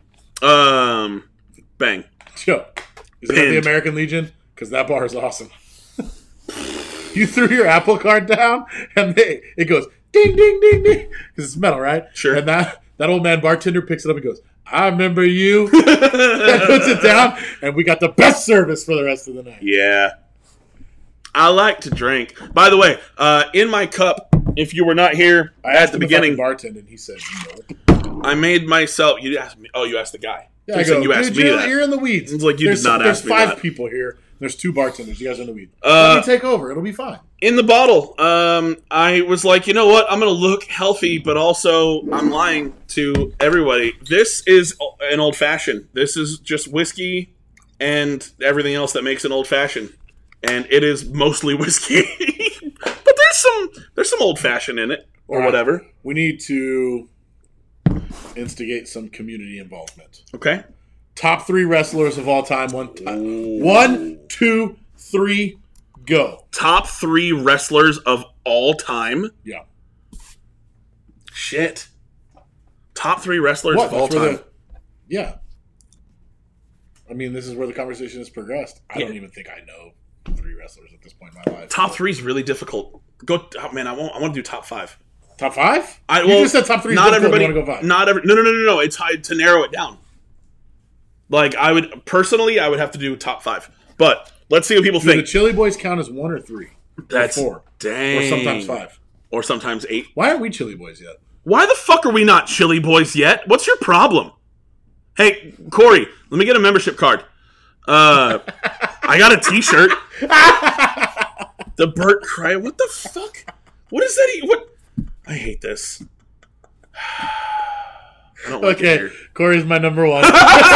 Bang. Yo, is it at the American Legion? Because that bar is awesome. You threw your Apple Card down, and it goes ding, ding, ding, ding. Because it's metal, right? Sure. And that old man bartender picks it up and goes, I remember you. And puts it down, and we got the best service for the rest of the night. Yeah. I like to drink. By the way, in my cup, if you were not here at the beginning, bartender, and he said, no. I made myself. You asked me. Oh, you asked the guy. Yeah, I go, you asked me that. You're in the weeds. It's like you did not ask me that. There's 5 people here. There's 2 bartenders. You guys are in the weeds. Let me take over. It'll be fine. In the bottle, I was like, you know what? I'm going to look healthy, but also I'm lying to everybody. This is an old fashioned. This is just whiskey and everything else that makes an old fashioned, and it is mostly whiskey. But there's some old fashioned in it or whatever. We need to instigate some community involvement. Okay. Top 3 wrestlers of all time. 1, 2, 3, go. Top 3 wrestlers of all time? Yeah. Shit. Top 3 wrestlers of all time. Yeah. I mean, this is where the conversation has progressed. I don't even think I know 3 wrestlers at this point in my life. Top 3 is really difficult. Man, I want to do top 5. Top 5? You just said top 3. Not everybody. Want to go 5. No. It's hard to narrow it down. I would have to do top 5. But let's see what people think. The Chili Boys count as 1 or 3? That's or 4. Dang. Or sometimes 5. Or sometimes 8. Why aren't we Chili Boys yet? Why the fuck are we not Chili Boys yet? What's your problem? Hey, Corey, let me get a membership card. I got a t-shirt. The Burt Cry. What the fuck? What is that? What? I hate this. I don't like it Okay, here. Corey's my number one.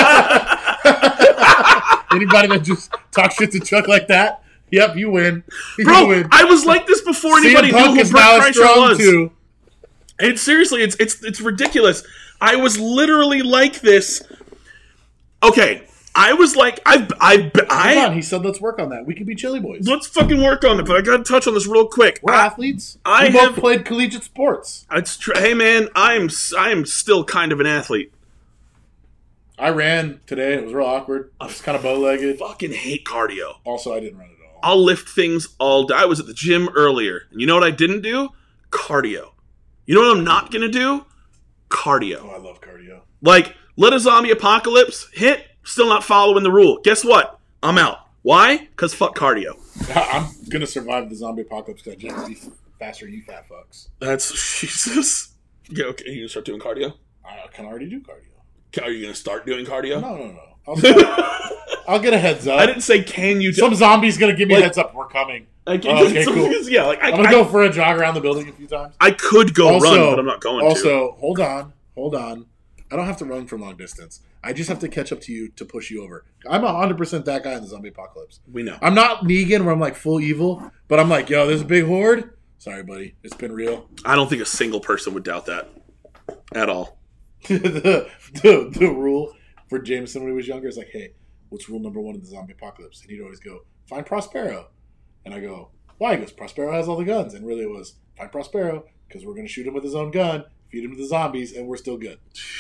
Anybody that just talks shit to Chuck like that, yep, you win. You Bro, win. I was like this before anybody CM Punk knew is who Bert now Kreischer strong was. too. And seriously, it's ridiculous. I was literally like this. Okay, I was like, Come on, he said let's work on that. We can be Chili Boys. let's fucking work on it. But I got to touch on this real quick. We're athletes. I we both have- played collegiate sports. Hey man, I am still kind of an athlete. I ran today. It was real awkward. I was kind of bow-legged. Fucking hate cardio. Also, I didn't run at all. I'll lift things all day. I was at the gym earlier. And you know what I didn't do? Cardio. You know what I'm not going to do? Cardio. Oh, I love cardio. Like, let a zombie apocalypse hit, still not following the rule. Guess what? I'm out. Why? Because fuck cardio. I'm going to survive the zombie apocalypse because I just be faster than you fat fucks. That's, Jesus. Yeah, okay, you going to start doing cardio? I can already do cardio. Are you going to start doing cardio? No. I'll get a heads up. I didn't say can you do Some zombie's going to give me Like- a heads up. We're coming. Okay, Okay, cool. Yeah, like I'm going to go for a jog around the building a few times. I could go run, but I'm not going to. Also, hold on. I don't have to run for long distance. I just have to catch up to you to push you over. I'm 100% that guy in the zombie apocalypse. We know. I'm not Negan where I'm like full evil, but I'm like, yo, there's a big horde. Sorry, buddy. It's been real. I don't think a single person would doubt that at all. the rule for Jameson when he was younger is like, hey, what's rule number one in the zombie apocalypse? And he'd always go, find Prospero. And I go, why? He goes, Prospero has all the guns. And really it was, find Prospero because we're going to shoot him with his own gun, feed him to the zombies, and we're still good.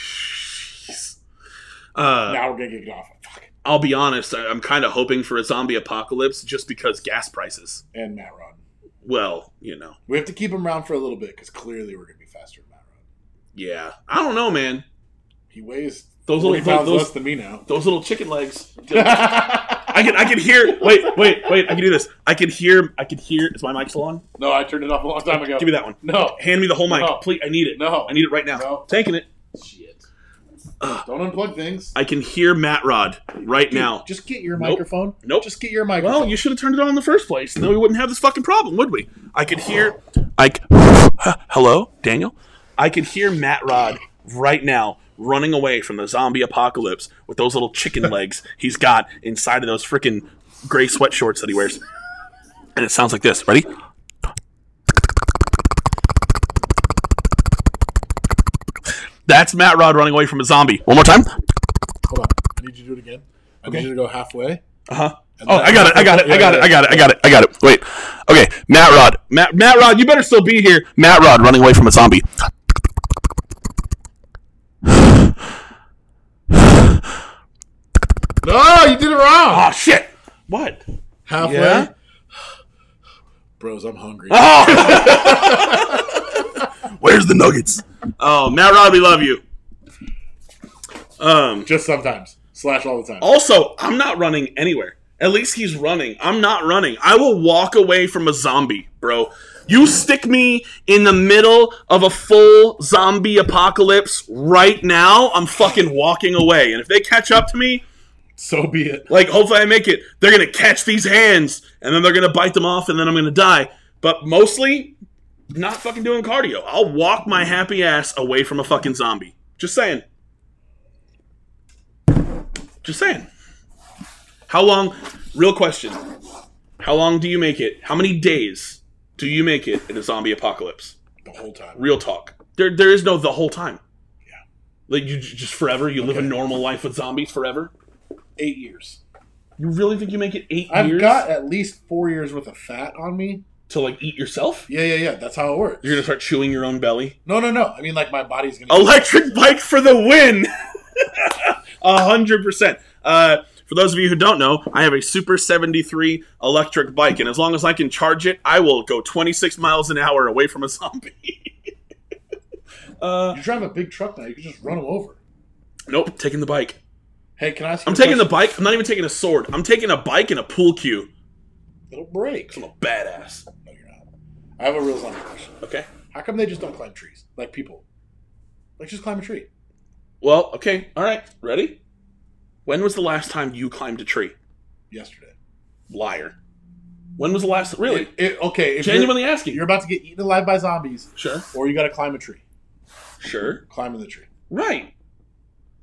Now we're going to get off. Fuck. I'll be honest, I'm kind of hoping for a zombie apocalypse just because gas prices. And Matt Rod. Well, you know. We have to keep him around for a little bit because clearly we're going to be faster than Matt Rod. Yeah. I don't know, man. He weighs Those 40 little- pounds those- less than me now. Those little chicken legs. I can hear. Wait. I can do this. I can hear. Is my mic still on? No, I turned it off a long time ago. Give me that one. No. Hand me the whole mic, No. please. I need it. No. I need it right now. No. Taking it. Shit. Don't unplug things. I can hear Matt Rod right now. Just get your Nope. microphone. Nope. Just get your microphone. Well, you should have turned it on in the first place. Then we wouldn't have this fucking problem, would we? I could hear. Hello, Daniel. I could hear Matt Rod right now running away from the zombie apocalypse with those little chicken legs he's got inside of those freaking gray sweat shorts that he wears. And it sounds like this. Ready? That's Matt Rod running away from a zombie. One more time. Hold on. I need you to do it again. I need you to go halfway. Uh-huh. And Oh, then- I got it. Yeah, yeah. I got it. Wait. Okay, Matt Rod. Matt Rod, you better still be here. Matt Rod running away from a zombie. No, you did it wrong. Oh, shit. What? Halfway. Yeah? Bros, I'm hungry. Oh! Where's the nuggets? Oh, Matt Rod, we love you. Just sometimes. / all the time. Also, I'm not running anywhere. At least he's running. I'm not running. I will walk away from a zombie, bro. You stick me in the middle of a full zombie apocalypse right now, I'm fucking walking away. And if they catch up to me, So be it. like, hopefully I make it. They're going to catch these hands, and then they're going to bite them off, and then I'm going to die. But mostly, not fucking doing cardio. I'll walk my happy ass away from a fucking zombie. Just saying. Just saying. How long, real question, how long do you make it? How many days do you make it in a zombie apocalypse? The whole time. Real talk. There is no the whole time. Yeah. Like, you just forever? You live a normal life with zombies forever? 8 years. You really think you make it 8 I've years? got at least 4 years worth of fat on me. To, like, eat yourself? Yeah. That's how it works. You're going to start chewing your own belly? No. I mean, like, my body's going to... Electric bike for the win! 100%. For those of you who don't know, I have a Super 73 electric bike, and as long as I can charge it, I will go 26 miles an hour away from a zombie. You drive a big truck now. You can just run them over. Nope, taking the bike. Hey, can I ask you I'm a taking the question? bike. I'm not even taking a sword. I'm taking a bike and a pool cue. It'll break. I'm a badass. No, you're not. I have a real zombie question. Okay. How come they just don't climb trees? Like people. Like, just climb a tree. Well, okay. All right. Ready? When was the last time you climbed a tree? Yesterday. Liar. When was the last... Really? Okay. If Genuinely asking. you're about to get eaten alive by zombies, Sure. or you got to climb a tree. Sure. Climbing the tree. Right.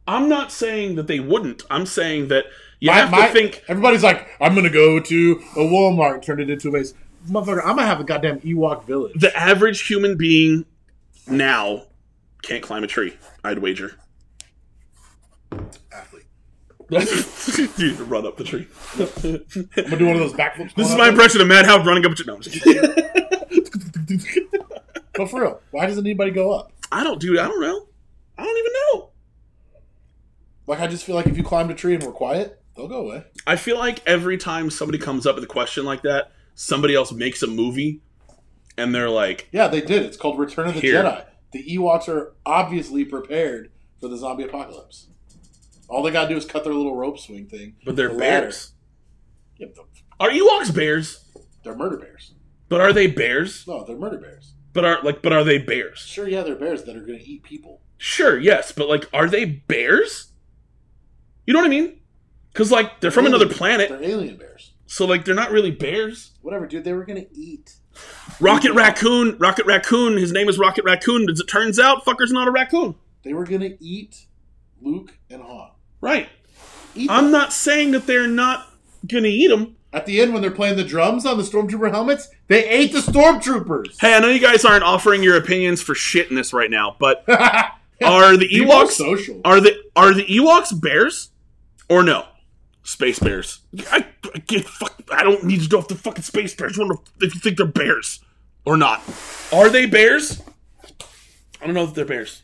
I'm not saying that they wouldn't. I'm saying that you have to think. Everybody's like, I'm going to go to a Walmart and turn it into a base. Motherfucker, I'm going to have a goddamn Ewok village. The average human being now can't climb a tree, I'd wager. Athlete. Dude, run up the tree. I'm going to do one of those backflips. This is my impression of Madhouse running up a tree. No, I'm just kidding. But for real, why doesn't anybody go up? I don't know. I don't even know. Like, I just feel like if you climbed a tree and were quiet, they'll go away. I feel like every time somebody comes up with a question like that, somebody else makes a movie, and they're like... Yeah, they did. It's called Return of the Here. Jedi. The Ewoks are obviously prepared for the zombie apocalypse. All they gotta do is cut their little rope swing thing. But they're The bears. ladder. Yep, Are Ewoks bears? they're murder bears. But are they bears? No, they're murder bears. But are they bears? Sure, yeah, they're bears that are gonna eat people. Sure, yes, but like, are they bears? You know what I mean? Because like, they're from another planet, They're alien bears. so like, they're not really bears. Whatever, dude. They were gonna eat. Rocket Raccoon. His name is Rocket Raccoon. As it turns out, fucker's not a raccoon. They were gonna eat Luke and Han. Right. Eat I'm them. not saying that they're not gonna eat them. At the end, when they're playing the drums on the stormtrooper helmets, they ate the stormtroopers. Hey, I know you guys aren't offering your opinions for shit in this right now, but are the Be more Ewoks social? are the Ewoks bears or no? Space bears. I don't need to know if they're fucking space bears. I wonder if you think they're bears or not. Are they bears? I don't know if they're bears.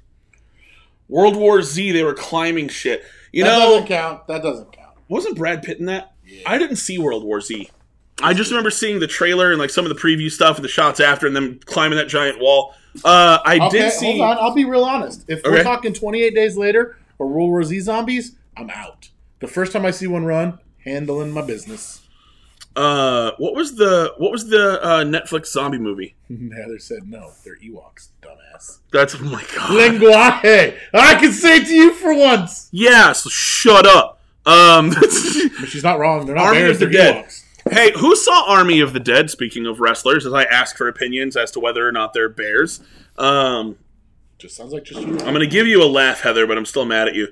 World War Z, they were climbing shit. You That know, doesn't count. That doesn't count. wasn't Brad Pitt in that? Yeah. I didn't see World War Z. I just remember seeing the trailer and like some of the preview stuff and the shots after, and them climbing that giant wall. I did see. Hold on. I'll be real honest. If Okay. we're talking 28 days later or World War Z zombies, I'm out. The first time I see one run, handling my business. What was the Netflix zombie movie? Heather said no. They're Ewoks, dumbass. That's, oh my god. Lenguaje. I can say it to you for once. Yeah, so shut up. But she's not wrong. They're not Army bears. of the They're Dead. Ewoks. Hey, who saw Army of the Dead? Speaking of wrestlers, as I ask for opinions as to whether or not they're bears. Just sounds like just you. I'm gonna give you a laugh, Heather, but I'm still mad at you.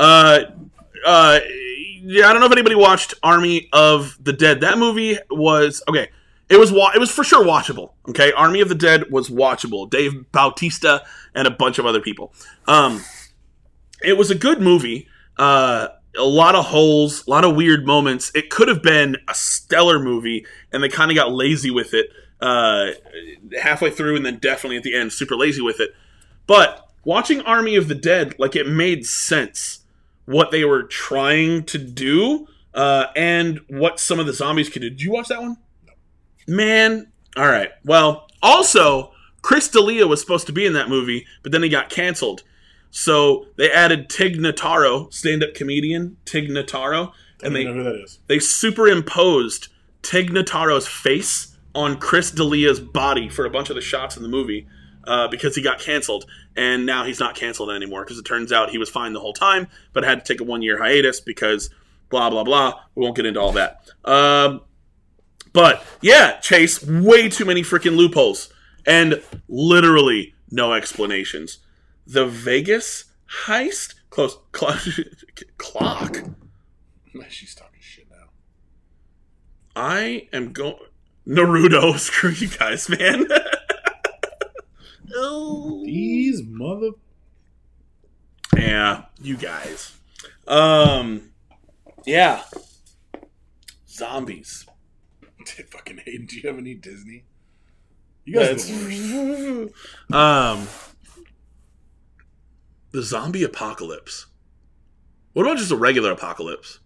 Yeah, I don't know if anybody watched Army of the Dead. That movie was okay. It was for sure watchable. Okay, Army of the Dead was watchable. Dave Bautista and a bunch of other people. It was a good movie. A lot of holes, a lot of weird moments. It could have been a stellar movie, and they kind of got lazy with it halfway through, and then definitely at the end, super lazy with it. But watching Army of the Dead, like, it made sense what they were trying to do and what some of the zombies could do. Did you watch that one? No. Man, all right. Well, also, Chris D'Elia was supposed to be in that movie, but then he got canceled. So they added Tig Notaro, stand-up comedian Tig Notaro, and I don't know who that is. they superimposed Tig Notaro's face on Chris D'Elia's body for a bunch of the shots in the movie because he got canceled. And now he's not canceled anymore because it turns out he was fine the whole time, but had to take a 1-year hiatus because blah, blah, blah. We won't get into all that. But, yeah, Chase, way too many freaking loopholes. And literally no explanations. The Vegas heist? Clock. She's talking shit now. I am going... Naruto, screw you guys, man. Oh. These mother... Yeah, you guys. Yeah. Zombies. Fucking Hayden, do you have any Disney? You guys are the worst. The zombie apocalypse. What about just a regular apocalypse?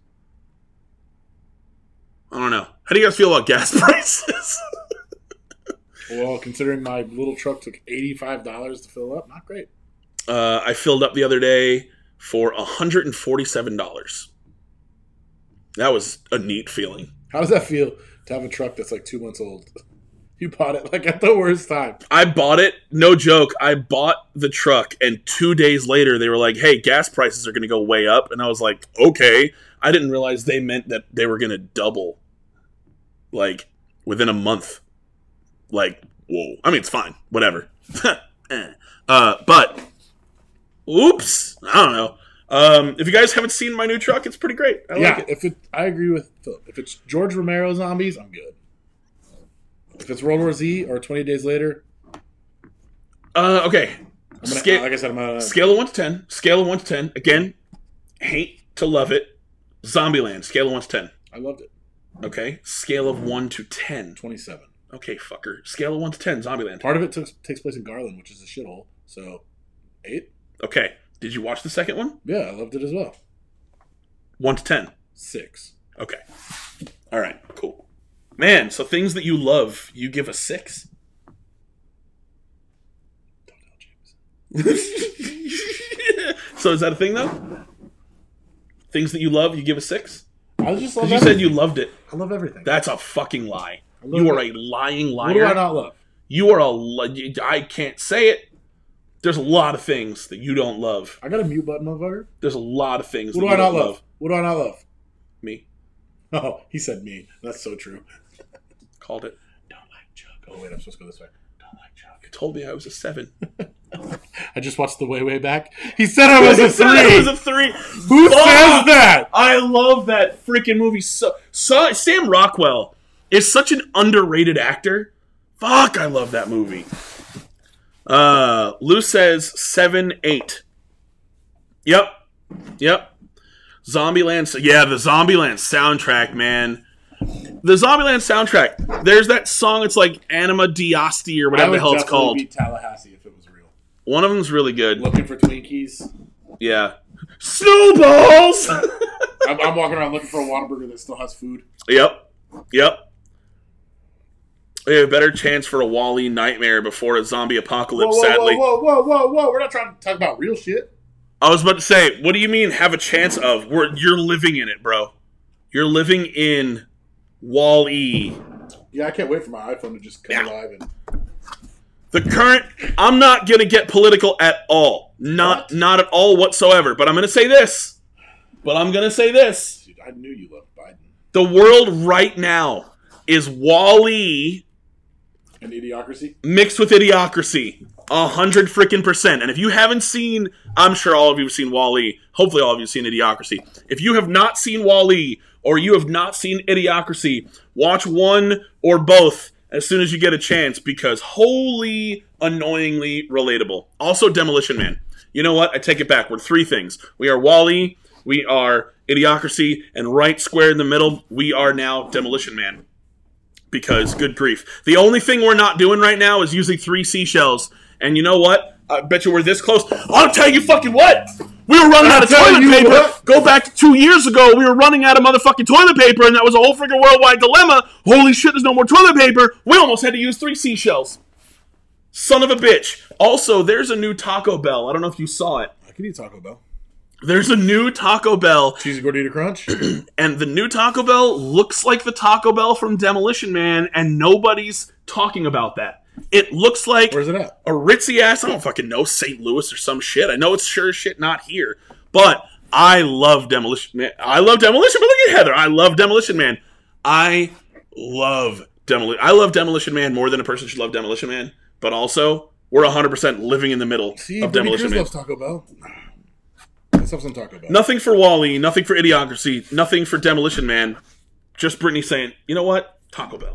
I don't know. How do you guys feel about gas prices? Well, considering my little truck took $85 to fill up, not great. I filled up the other day for $147. That was a neat feeling. How does that feel to have a truck that's like 2 months old? You bought it like at the worst time. I bought it, no joke. I bought the truck, and 2 days later, they were like, hey, gas prices are going to go way up. And I was like, okay. I didn't realize they meant that they were going to double, like, within a month. Like, whoa. I mean, it's fine. Whatever. But, oops. I don't know. If you guys haven't seen my new truck, it's pretty great. I like it. I agree with Philip. If it's George Romero zombies, I'm good. If it's World War Z or 20 Days Later, okay. like I said, I'm gonna scale of 1 to 10. Scale of 1 to 10. Again, hate to love it. Zombieland. Scale of 1 to 10. I loved it. Okay. Scale of 1 to 10. 27. Okay, fucker. Scale of 1 to 10. Zombieland. Part of it takes place in Garland, which is a shithole. So, 8. Okay. Did you watch the second one? Yeah, I loved it as well. 1 to 10. 6. Okay. All right. Cool. Man, so things that you love, you give a 6? Don't tell James. So is that a thing, though? Things that you love, you give a 6? I just love you said you loved it. I love everything. That's a fucking lie. You are a lying liar. What do I not love? You are I can't say it. There's a lot of things that you don't love. I got a mute button, motherfucker. There's a lot of things What do I not love? What do I not love? Me. Oh, he said me. That's so true. Called it. Don't like Chuck. Oh, wait, I'm supposed to go this way. Don't like Chuck. You told me I was a 7. I just watched the way back. He said I was a 3. I was a 3. Who says that? I love that freaking movie. So Sam Rockwell is such an underrated actor. Fuck, I love that movie. Lou says 7, 8. Yep. Zombieland. Yeah, the Zombieland soundtrack, man. The Zombieland soundtrack. There's that song. It's like Anima Diasti or whatever the hell it's called. Beat Tallahassee if it was real. One of them's really good. Looking for Twinkies. Yeah. Snowballs. I'm walking around looking for a Whataburger that still has food. Yep. We have a better chance for a Wall-E nightmare before a zombie apocalypse, sadly. Whoa. We're not trying to talk about real shit. I was about to say, what do you mean have a chance of? You're living in it, bro. You're living in Wall-E. Yeah, I can't wait for my iPhone to just come alive. I'm not going to get political at all. Not at all whatsoever. But I'm going to say this. Dude, I knew you loved Biden. The world right now is Wall-E... and Idiocracy? Mixed with Idiocracy. 100%. And if you haven't seen... I'm sure all of you have seen Wall-E. Hopefully all of you have seen Idiocracy. If you have not seen Wall-E, or you have not seen Idiocracy, watch one or both as soon as you get a chance, because holy annoyingly relatable. Also Demolition Man. You know what? I take it back. We're 3 things. We are Wall-E, we are Idiocracy, and right square in the middle, we are now Demolition Man. Because, good grief. The only thing we're not doing right now is using 3 seashells. And you know what? I bet you we're this close. I'll tell you fucking what! We were running out of toilet paper. What? Go back to 2 years ago. We were running out of motherfucking toilet paper, and that was a whole freaking worldwide dilemma. Holy shit, there's no more toilet paper. We almost had to use 3 seashells. Son of a bitch. Also, there's a new Taco Bell. I don't know if you saw it. I can eat Taco Bell. There's a new Taco Bell. Cheesy Gordita Crunch. And the new Taco Bell looks like the Taco Bell from Demolition Man, and nobody's talking about that. It looks like... Where's it at? A ritzy ass, I don't fucking know, St. Louis or some shit. I know it's sure as shit not here. But I love Demolition Man. I love Demolition Man. Look at Heather. I love Demolition Man. I love Demolition Man more than a person should love Demolition Man. But also, we're 100% living in the middle of Demolition Man. Loves Taco Bell. Let's have some Taco Bell. Nothing for Wall-E, nothing for Idiocracy, nothing for Demolition Man. Just Brittany saying, you know what? Taco Bell.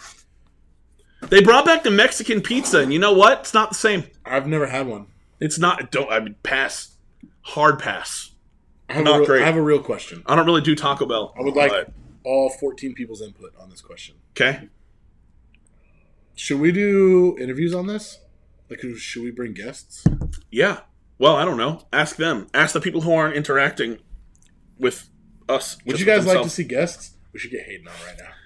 They brought back the Mexican pizza, and you know what? It's not the same. I've never had one. It's not. Pass. Hard pass. Great. I have a real question. I don't really do Taco Bell. I would like all 14 people's input on this question. Okay. Should we do interviews on this? Like, should we bring guests? Yeah. Well, I don't know. Ask them. Ask the people who aren't interacting with us. Would you guys like to see guests? We should get Hayden on right now.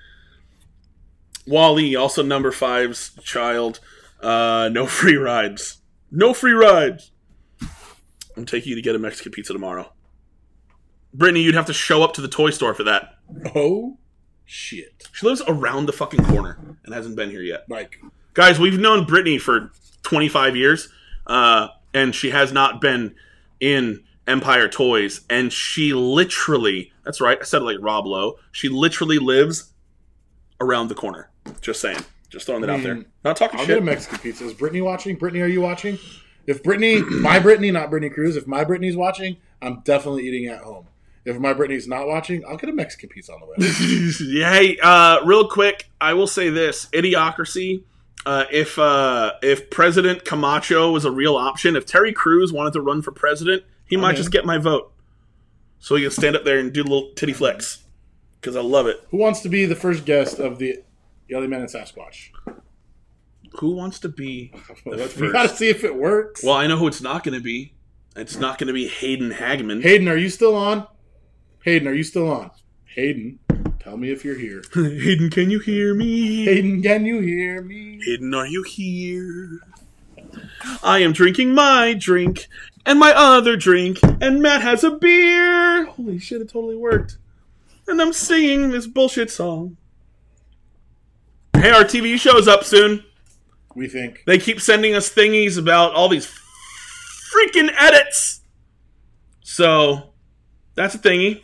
Wall-E, also number 5's child. No free rides. No free rides. I'm taking you to get a Mexican pizza tomorrow. Brittany, you'd have to show up to the toy store for that. Oh, shit. She lives around the fucking corner and hasn't been here yet. Like, guys, we've known Brittany for 25 years, and she has not been in Empire Toys, and she literally, that's right, I said it like Rob Lowe, she literally lives around the corner. Just saying. Just throwing that out there. Not talking I'll shit. Get a Mexican pizza. Is Brittany watching? Brittany, are you watching? If Brittany, my Brittany, not Brittany Cruz, if my Brittany's watching, I'm definitely eating at home. If my Brittany's not watching, I'll get a Mexican pizza on the way. Yeah, hey, real quick, I will say this: Idiocracy. If President Camacho was a real option, if Terry Crews wanted to run for president, he might just get my vote, so he can stand up there and do little titty flex. Because I love it. Who wants to be the first guest of the Yelly Man and Sasquatch? Who wants to be the first? We got to see if it works. Well, I know who it's not going to be. It's not going to be Hayden Hagman. Hayden, are you still on? Hayden, are you still on? Hayden, tell me if you're here. Hayden, can you hear me? Hayden, can you hear me? Hayden, are you here? I am drinking my drink and my other drink, and Matt has a beer. Holy shit, it totally worked. And I'm singing this bullshit song. Hey, our TV show's up soon. We think. They keep sending us thingies about all these freaking edits. So, that's a thingy.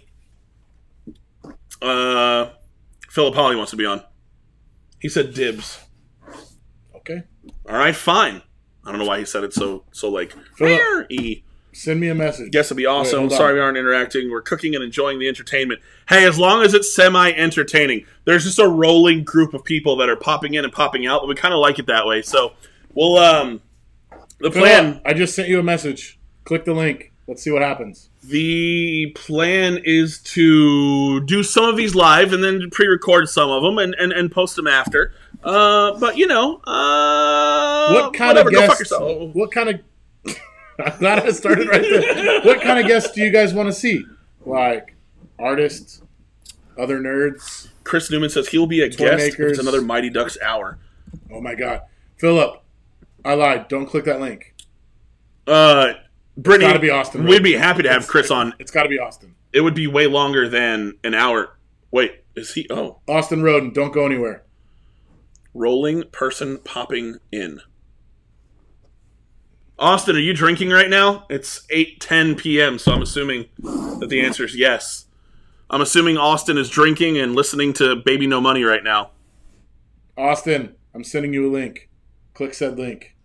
Philip Holly wants to be on. He said dibs. Okay. All right, fine. I don't know why he said it so like. Philip, send me a message. Guess it'd be awesome. Wait, sorry we aren't interacting. We're cooking and enjoying the entertainment. Hey, as long as it's semi-entertaining. There's just a rolling group of people that are popping in and popping out. We kind of like it that way. So we'll the plan. I just sent you a message. Click the link. Let's see what happens. The plan is to do some of these live and then pre-record some of them and post them after. But you know, what kind of guests? What kind of? I'm glad I started right there. What kind of guests do you guys want to see? Like artists, other nerds. Chris Newman says he'll be a guest if it's another Mighty Ducks hour. Oh my god, Philip, I lied. Don't click that link. Brittany, it's gotta be Austin. We'd be happy to have Chris on. It's got to be Austin. It would be way longer than an hour. Wait, is he? Oh, Austin Roden, don't go anywhere. Rolling person popping in. Austin, are you drinking right now? It's 8:10 p.m., so I'm assuming that the answer is yes. I'm assuming Austin is drinking and listening to Baby No Money right now. Austin, I'm sending you a link. Click said link.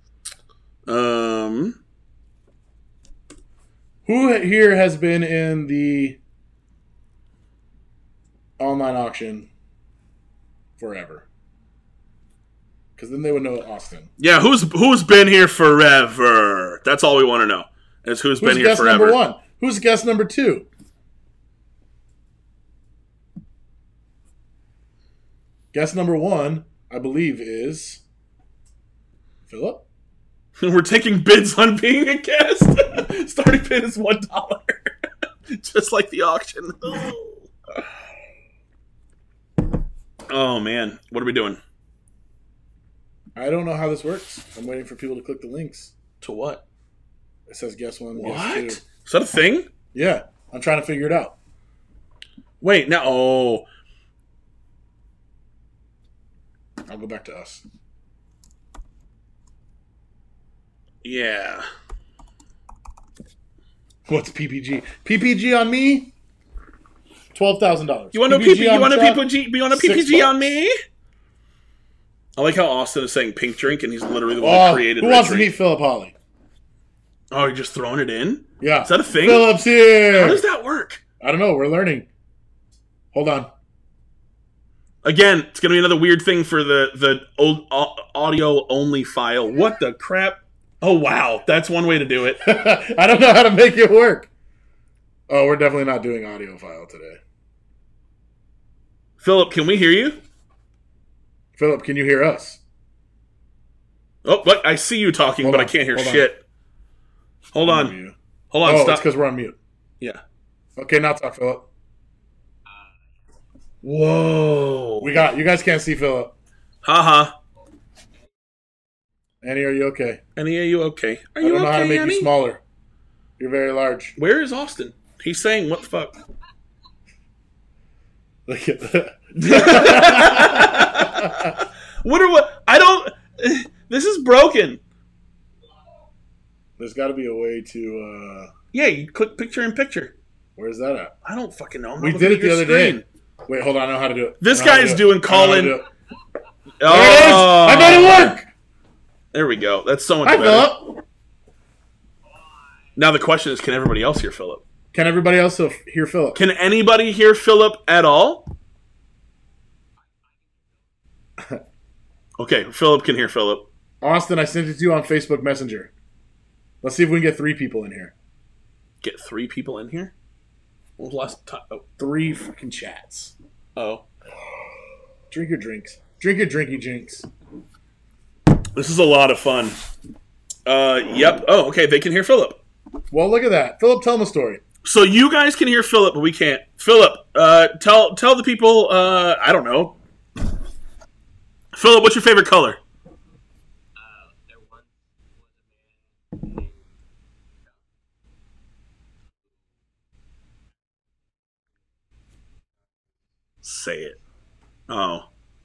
Who here has been in the online auction forever? Because then they would know Austin. Yeah, who's been here forever? That's all we want to know. Is who's been here forever. Number one? Who's guest number two? Guest number one, I believe, is Philip. We're taking bids on being a guest. Starting bid is $1. Just like the auction. Oh, man. What are we doing? I don't know how this works. I'm waiting for people to click the links. To what? It says guest one, what? guest two. Is that a thing? Yeah. I'm trying to figure it out. Wait, now. Oh. I'll go back to us. Yeah. What's PPG? PPG on me? $12,000. You want a PPG? You want a PPG? You want a PPG on me? I like how Austin is saying pink drink, and he's literally the one who created. Who wants to meet Philip Holly? Oh, you're just throwing it in? Yeah. Is that a thing? Philip's here. How does that work? I don't know. We're learning. Hold on. Again, it's going to be another weird thing for the old audio only file. What the crap? Oh, wow. That's one way to do it. I don't know how to make it work. Oh, we're definitely not doing audio file today. Philip, can we hear you? Philip, can you hear us? Oh, but I see you talking, but I can't hear shit. Hold on. Hold on, stop. stop. It's because we're on mute. Yeah. Okay, now talk, Philip. Whoa. You guys can't see Philip. Haha. Annie, are you okay? Annie, are you okay? I don't know how to make you smaller. You're very large. Where is Austin? He's saying, what the fuck? Look at that. I don't... This is broken. There's got to be a way to... Yeah, you click picture in picture. Where's that at? I don't fucking know. We did it the other day. Wait, hold on. I know how to do it. This guy's doing call-in. There it is! I made it work! There we go. That's so much Hi, better. Philip. Now the question is, can everybody else hear Philip? Can everybody else hear Philip? Can anybody hear Philip at all? Okay, Philip can hear Philip. Austin, I sent it to you on Facebook Messenger. Let's see if we can get 3 people in here. Get 3 people in here? When was the last time? Oh. 3 fucking chats. Oh. Drink your drinks. Drink your drinky drinks. This is a lot of fun. Yep. Oh, okay, they can hear Philip. Well, look at that. Philip, tell him a story. So you guys can hear Philip, but we can't. Philip, tell the people, I don't know. Philip, what's your favorite color? There once was a man named Say it. Oh.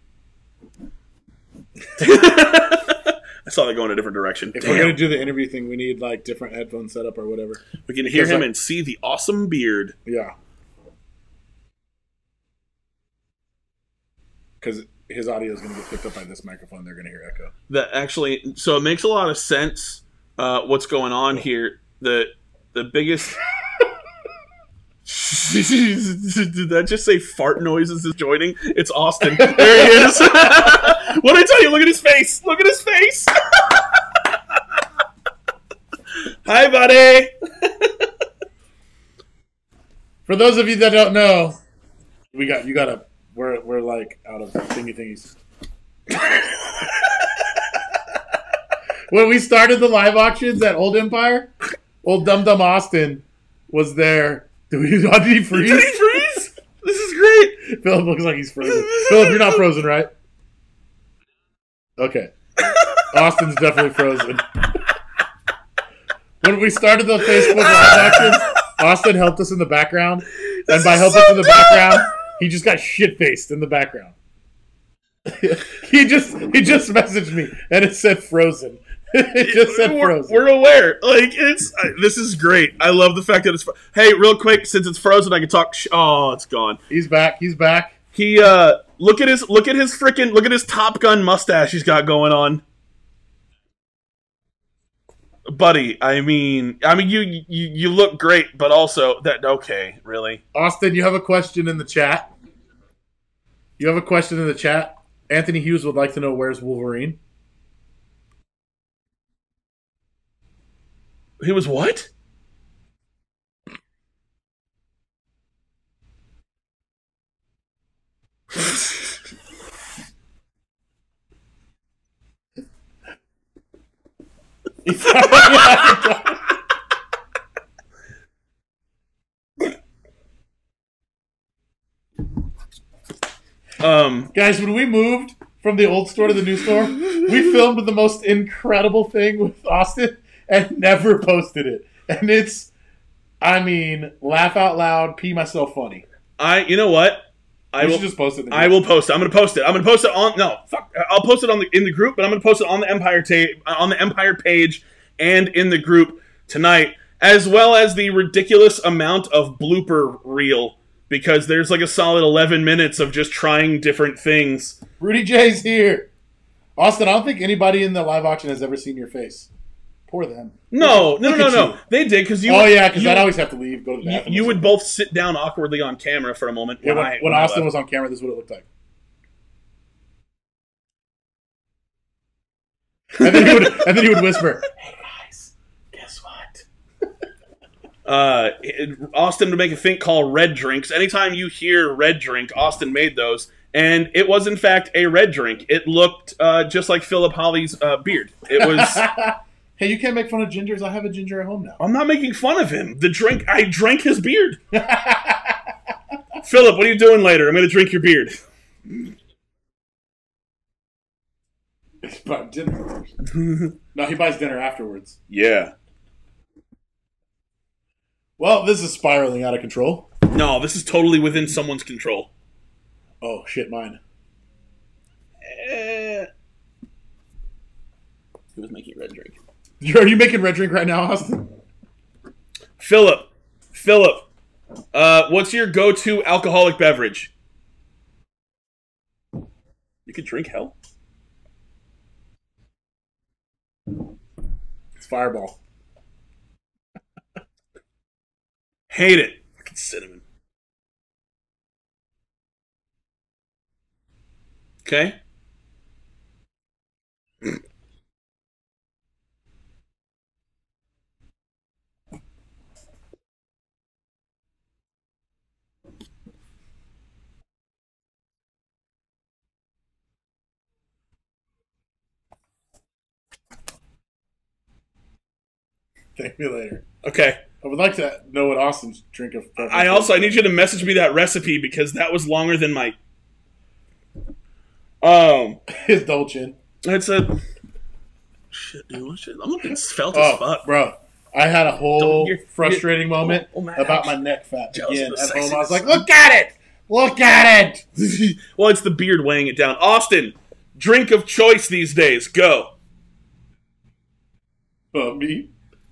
I saw that go in a different direction. If we're going to do the interview thing, we need like different headphone setup or whatever. We can hear him like, and see the awesome beard. Yeah. Because his audio is going to get picked up by this microphone. They're going to hear echo. That actually, so it makes a lot of sense what's going on here. The biggest... Did that just say fart noises is joining? It's Austin. There he is. What did I tell you? Look at his face. Look at his face. Hi, buddy. For those of you that don't know, we're like out of thingies. When we started the live auctions at Old Empire, old Dum Dum Austin was there. Did he freeze? Did he freeze? This is great. Philip looks like he's frozen. Philip, you're not frozen, right? Okay. Austin's definitely frozen. When we started the Facebook live auctions, Austin helped us in the background. And by helping us in the background, he just got shit-faced in the background. He just messaged me, and it said frozen. It just said frozen. We're aware. Like, this is great. I love the fact that it's... Hey, real quick, since it's frozen, I can talk... Oh, it's gone. He's back. He, look at his Top Gun mustache he's got going on. Buddy, I mean, you look great, but also that okay, really. Austin, you have a question in the chat. Anthony Hughes would like to know where's Wolverine. He was what? Guys, when we moved from the old store to the new store, we filmed the most incredible thing with Austin and never posted it. And it's, I mean, laugh out loud, pee myself funny. You know what? I will just post it. I will post it. I'm going to post it. I'm going to post it on. No, fuck. I'll post it in the group, but I'm going to post it on the Empire page and in the group tonight, as well as the ridiculous amount of blooper reel, because there's like a solid 11 minutes of just trying different things. Rudy J's here. Austin, I don't think anybody in the live auction has ever seen your face. Poor them. No. They did because you. Oh yeah, because I'd always have to leave, go to the bathroom. You would both sit down awkwardly on camera for a moment. Yeah, when Austin was on camera, this is what it looked like. And then he would whisper, "Hey guys, guess what?" Austin would make a thing called red drinks. Anytime you hear red drink, Austin made those, and it was in fact a red drink. It looked just like Philip Holly's beard. It was. Hey, you can't make fun of gingers. I have a ginger at home now. I'm not making fun of him. I drank his beard. Philip, what are you doing later? I'm going to drink your beard. It's about dinner. No, he buys dinner afterwards. Yeah. Well, this is spiraling out of control. No, this is totally within someone's control. Oh, shit, mine. He was making red drink. Are you making red drink right now, Austin? Philip, what's your go-to alcoholic beverage? You could drink hell. It's Fireball. Hate it. Fucking cinnamon. Okay. Thank me later. Okay. I would like to know what Austin's drink of preference I need you to message me that recipe because that was longer than my. his double chin. It's a shit, dude. What shit? I'm looking svelte as fuck, bro. I had a whole You're- frustrating moment oh, my about gosh. my neck fat Jealous again of the at home. I was sexiness. like, look at it! Look at it! Well, it's the beard weighing it down. Austin, drink of choice these days. Go. Me?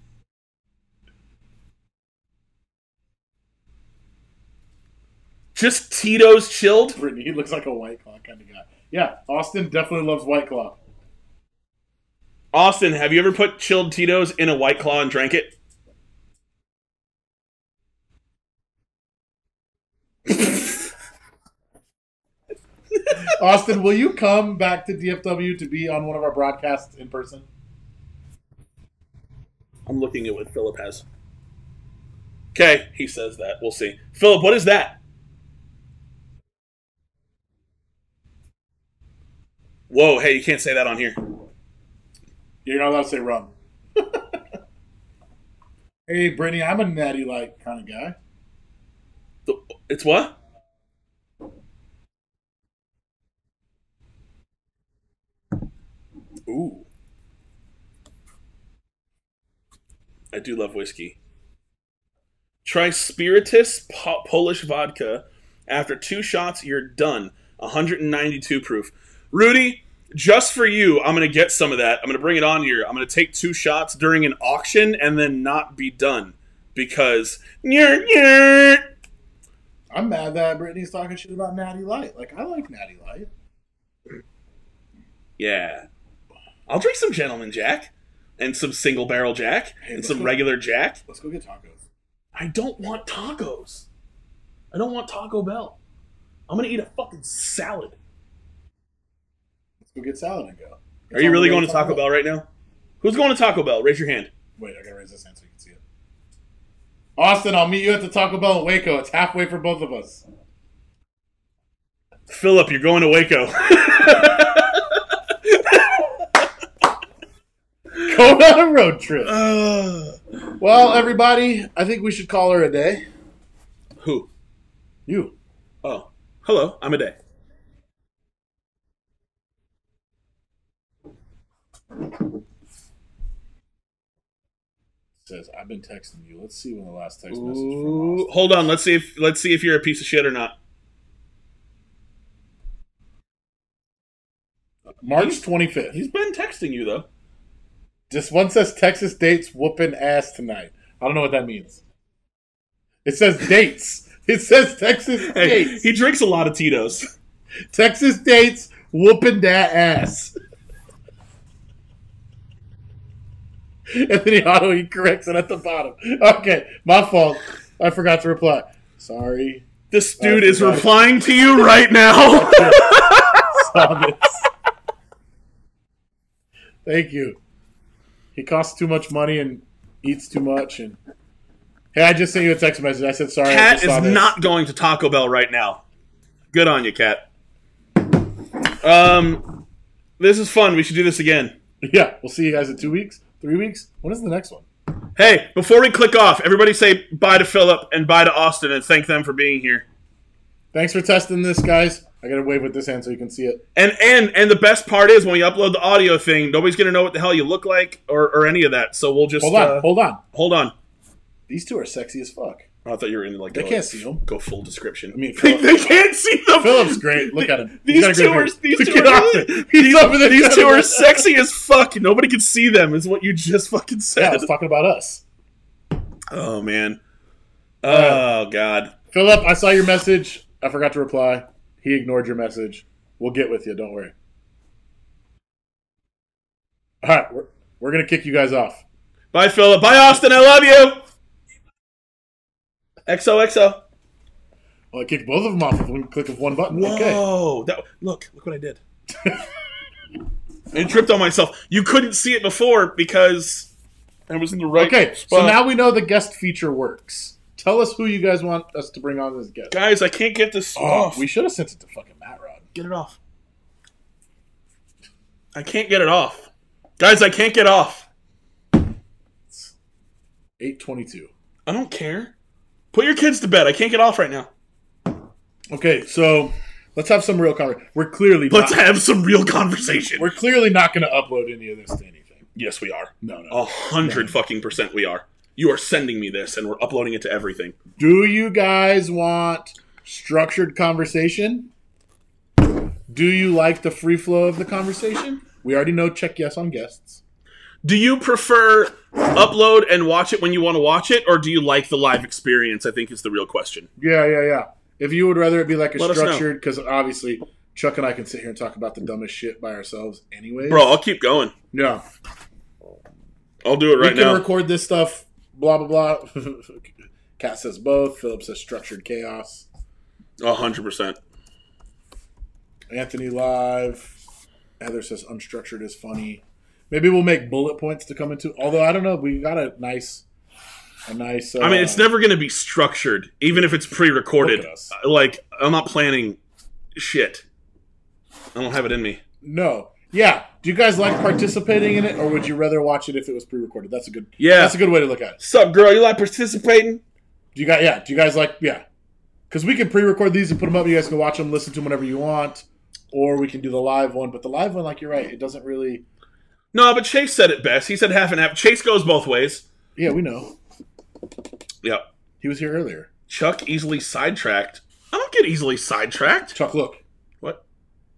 Just Tito's chilled. Brittany, he looks like a White Claw kind of guy. Yeah, Austin definitely loves White Claw. Austin, have you ever put chilled Tito's in a White Claw and drank it? Austin, will you come back to DFW to be on one of our broadcasts in person? I'm looking at what Philip has. Okay, he says that. We'll see. Philip, what is that? Whoa, hey, you can't say that on here. You're not allowed to say rum. Hey, Brittany, I'm a natty light kind of guy. It's what? Ooh. I do love whiskey. Try Spiritus Polish vodka. After 2 shots, you're done. 192 proof. Rudy, just for you, I'm going to get some of that. I'm going to bring it on here. I'm going to take 2 shots during an auction and then not be done. Because... I'm mad that Brittany's talking shit about Natty Light. Like, I like Natty Light. Yeah. I'll drink some Gentleman Jack. And some Single Barrel Jack. Hey, And let's some go- regular Jack. Let's go get tacos. I don't want tacos. I don't want Taco Bell. I'm going to eat a fucking salad. Let's go get salad and go. Are you really going to Taco Bell right now? Who's going to Taco Bell? Raise your hand. Wait, I gotta raise this hand so you can see it. Austin, I'll meet you at the Taco Bell in Waco. It's halfway for both of us. Philip, you're going to Waco. Going on a road trip. Well, everybody, I think we should call her a day. Who? You. Oh. Hello, I'm a day. Says, I've been texting you. Let's see when the last text message from Ooh, Austin. hold on, let's see if you're a piece of shit or not. March 25th. He's been texting you though. This one says Texas dates whooping ass tonight. I don't know what that means. It says dates. It says Texas Hey, dates. he drinks a lot of Tito's. Texas dates whooping that ass. And then he corrects it at the bottom. Okay, my fault. I forgot to reply. Sorry. This dude is replying to you right now. Saw this. Thank you. He costs too much money and eats too much. And hey, I just sent you a text message. I said sorry. I Cat just is saw this. not going to Taco Bell right now. Good on you, Cat. This is fun. We should do this again. Yeah, we'll see you guys in 2 weeks, 3 weeks. When is the next one? Hey, before we click off, everybody say bye to Philip and bye to Austin and thank them for being here. Thanks for testing this, guys. I gotta wave with this hand so you can see it. And the best part is when we upload the audio thing, nobody's gonna know what the hell you look like or any of that. So we'll just Hold on. hold on. These two are sexy as fuck. I thought you were in like They can't see them. Go full description. I mean, they can't see them. Philip's great. Look at him. He's These got a two great are beard. these Look two at are Austin. He's over there. these two are sexy as fuck. Nobody can see them. Is what you just fucking Yeah, I said. was talking about us. Oh man. Oh god. Philip, I saw your message. I forgot to reply. He ignored your message. We'll get with you. Don't worry. All right, we're gonna kick you guys off. Bye, Philip. Bye, Austin. I love you. XOXO. Well, I kicked both of them off with one click of one button. Okay. Whoa! Look what I did. I tripped on myself. You couldn't see it before because I was in the right Okay, spot. so now we know the guest feature works. Tell us who you guys want us to bring on as guest. Guys, I can't get this Oh, off. we should have sent it to fucking Matt Rod. Get it off. I can't get it off. Guys, I can't get off. 8:22. I don't care. Put your kids to bed. I can't get off right now. Okay, so let's have some real conversation. Let's have some real conversation. We're clearly not going to upload any of this to anything. Yes, we are. No. 100% we are. You are sending me this, and we're uploading it to everything. Do you guys want structured conversation? Do you like the free flow of the conversation? We already know check yes on guests. Do you prefer upload and watch it when you want to watch it, or do you like the live experience? I think is the real question. Yeah. If you would rather it be like a Let us know. structured, because obviously Chuck and I can sit here and talk about the dumbest shit by ourselves anyways. Bro, I'll keep going. Yeah. I'll do it right we can now. record this stuff, blah, blah, blah. Kat says both. Philip says structured chaos. 100%. Anthony live. Heather says unstructured is funny. Maybe we'll make bullet points to come into. Although, I don't know. We got a nice. I mean, it's never going to be structured, even if it's pre-recorded. Look at us. Like, I'm not planning shit. I don't have it in me. No. Yeah. Do you guys like participating in it, or would you rather watch it if it was pre-recorded? That's a good. Yeah. That's a good way to look at it. Sup, girl? You like participating? Do you guys like? Yeah. Because we can pre-record these and put them up. You guys can watch them, listen to them whenever you want, or we can do the live one. But the live one, like you're right, it doesn't really. No, but Chase said it best. He said half and half. Chase goes both ways. Yeah, we know. Yep. He was here earlier. Chuck easily sidetracked. I don't get easily sidetracked. Chuck, look. What?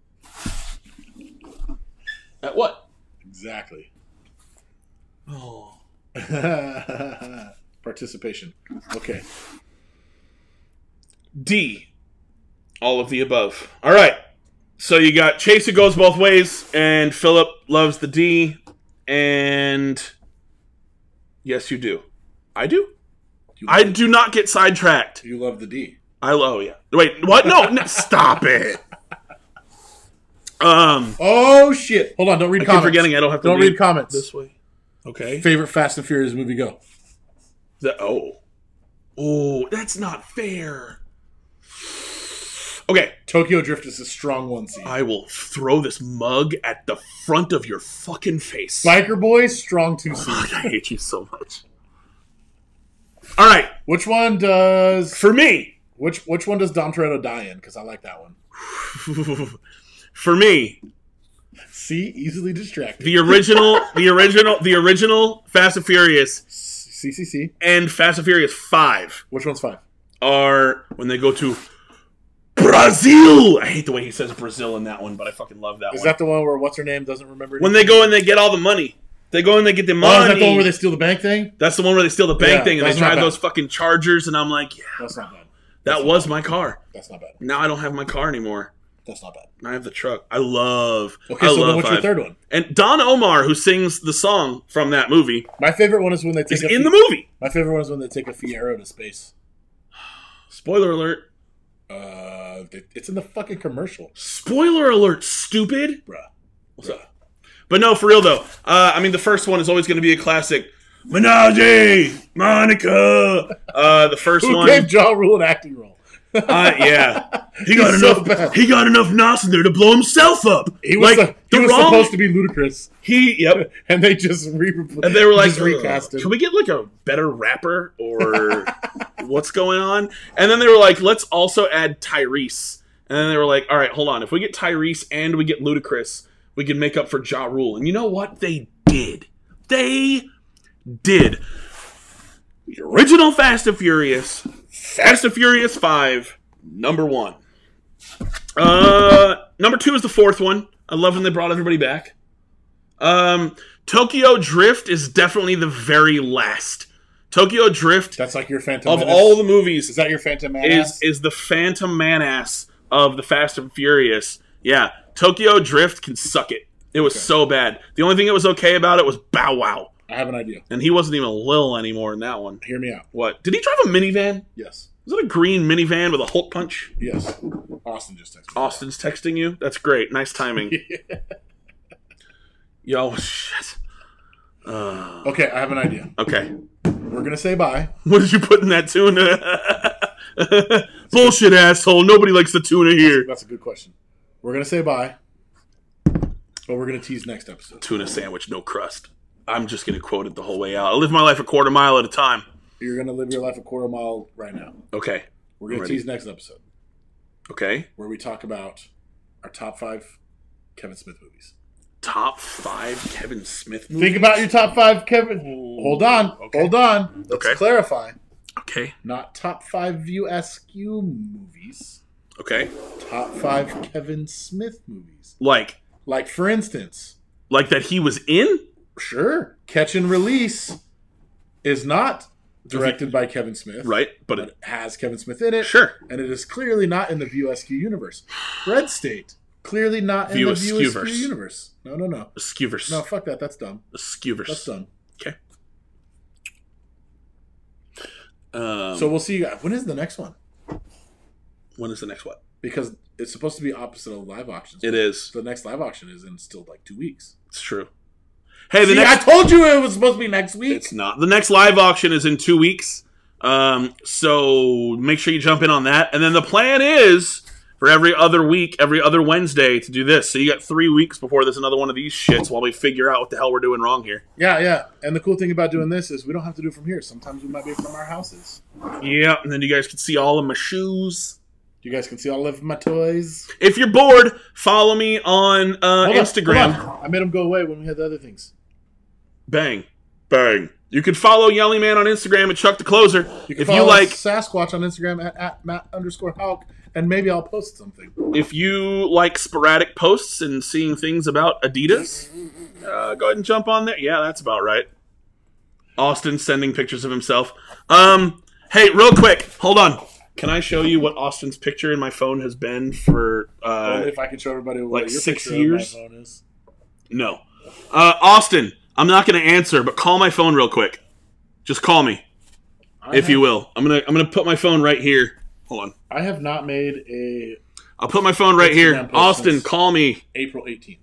At what? Exactly. Oh. Participation. Okay. D. All of the above. All right. So you got Chase who goes both ways, and Philip loves the D, and yes, you do. I do? I do not get sidetracked. You love the D. Oh, yeah. Wait, what? No, stop it. Oh, shit. Hold on. Don't read I comments. keep forgetting I don't have to Don't read comments. this way. Okay. Favorite Fast and Furious movie, go. Oh, that's not fair. Okay. Tokyo Drift is a strong one seed. I will throw this mug at the front of your fucking face. Biker Boys, strong 2 seed. I hate you so much. All right. Which one does... For me. Which one does Dom Toretto die in? Because I like that one. For me. See? Easily distracted. The original Fast and Furious CCC. and Fast and Furious 5 Which one's 5? are when they go to Brazil. I hate the way he says Brazil in that one, but I fucking love that Is one. that the one where what's-her-name doesn't remember When they go and they get all the money. They go and they get the money. Oh, is that the one where they steal the bank thing? That's the one where they steal the bank Yeah, thing and they that's not drive bad. those fucking Chargers, and I'm like, yeah, That's not bad. that was my car. That's not bad. Now I don't have my car anymore. That's not bad. I have the truck. I love. Okay, I so love then what's your 5. third one? And Don Omar, who sings the song from that movie, My favorite one is when they take is in the movie. My favorite one is when they take a Fiero to space. Spoiler alert. It's in the fucking commercial. Spoiler alert, stupid. Bruh. What's up? But no, for real though. The first one is always going to be a classic. Menage, Monica. The first Who one. gave Ja Rule an acting role? Yeah. He got He's enough. so bad. He got enough nos in there to blow himself up. He was, like he was supposed to be Ludacris, Yep. and they just And they were like, just recast it. can we get like a better rapper or what's going on? And then they were like, let's also add Tyrese. And then they were like, all right, hold on. If we get Tyrese and we get Ludacris, we can make up for Ja Rule. And you know what? They did. They did. The original Fast and Furious 5, number 1. Number 2 is the 4th one. I love when they brought everybody back. Tokyo Drift is definitely the very last. Tokyo Drift, That's like your Phantom of Menace. all the movies, Is that your Phantom Menace? is the Phantom Man-ass of the Fast and Furious. Yeah, Tokyo Drift can suck it. It was so bad. The only thing that was okay about it was Bow Wow. I have an idea. And he wasn't even Lil anymore in that one. Hear me out. What? Did he drive a minivan? Yes. Was it a green minivan with a Hulk punch? Yes. Austin just texted me. Austin's texting you? That's great. Nice timing. Yo, shit. Okay, I have an idea. Okay. We're going to say bye. What did you put in that tuna? Bullshit, asshole. Nobody likes the tuna here. That's a good question. We're going to say bye. But we're going to tease next episode. Tuna sandwich, no crust. I'm just going to quote it the whole way out. I live my life a quarter mile at a time. You're going to live your life a quarter mile right now. Okay. We're going to tease next episode. Okay. Where we talk about our top 5 Kevin Smith movies. Top 5 Kevin Smith movies? Think about your top 5 Kevin. Hold on. Okay. Hold on. Let's clarify. Okay. Not top 5 VSQ movies. Okay. Top 5 Kevin Smith movies. Like, for instance. Like that he was in? Sure. Catch and Release is not directed by Kevin Smith. Right. But it has Kevin Smith in it. Sure. And it is clearly not in the VSQ universe. Red State. Clearly not in the VSQ universe. No. Skewverse. No, fuck that. That's dumb. Skewverse. That's dumb. Okay. So we'll see you guys. When is the next one? When is the next one? Because it's supposed to be opposite of live auctions. It is. The next live auction is in still like 2 weeks. It's true. Hey, I told you it was supposed to be next week. It's not. The next live auction is in 2 weeks. So make sure you jump in on that. And then the plan is for every other week, every other Wednesday to do this. So you got 3 weeks before there's another one of these shits while we figure out what the hell we're doing wrong here. Yeah. And the cool thing about doing this is we don't have to do it from here. Sometimes we might be from our houses. Yeah, and then you guys can see all of my shoes. You guys can see all of my toys. If you're bored, follow me on Instagram. Hold on. I made them go away when we had the other things. Bang. Bang. You can follow Yelly Man on Instagram at Chuck the Closer. If you like Sasquatch on Instagram at Matt_Houck, and maybe I'll post something. If you like sporadic posts and seeing things about Adidas, go ahead and jump on there. Yeah, that's about right. Austin sending pictures of himself. Hey, real quick, hold on. Can I show you what Austin's picture in my phone has been for if I can show everybody what like your 6 picture years? of my phone is. No. Austin, I'm not going to answer, but call my phone real quick. Just call me, if you will. I'm gonna put my phone right here. Hold on. I have not made a. I'll put my phone right here. Austin, call me. April 18th.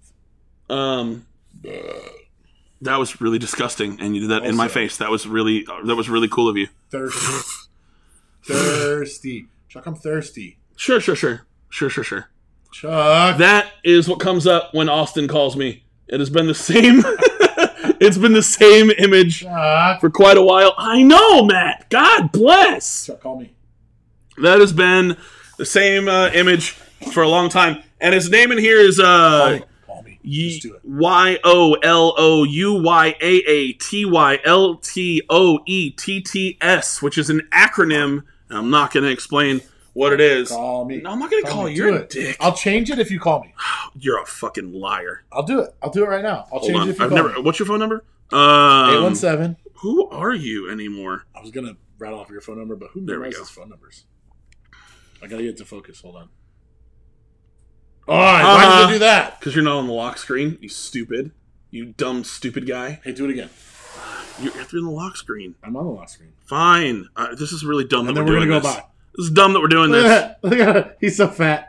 That was really disgusting, and you did that in my face. That was really cool of you. Thirsty. Chuck, I'm thirsty. Sure. Chuck. That is what comes up when Austin calls me. It has been the same. It's been the same image for quite a while. I know, Matt. God bless. Chuck, call me. That has been the same image for a long time. And his name in here is Call me. Just do it. YOLOUYAATYLTOETTS, which is an acronym. And I'm not going to explain what it is. Call me. No, I'm not going to call you. You're a dick. I'll change it if you call me. You're a fucking liar. I'll do it. I'll do it right now. I'll change it if you call me. What's your phone number? 817. Who are you anymore? I was going to rattle off your phone number, but who memorizes phone numbers? I got to get to focus. Hold on. All right. Why did you do that? Because you're not on the lock screen, you stupid. You dumb, stupid guy. Hey, do it again. You're in the lock screen. I'm on the lock screen. Fine. This is really dumb and that we're doing gonna this. Go by. This is dumb that we're doing this. Look at it. He's so fat.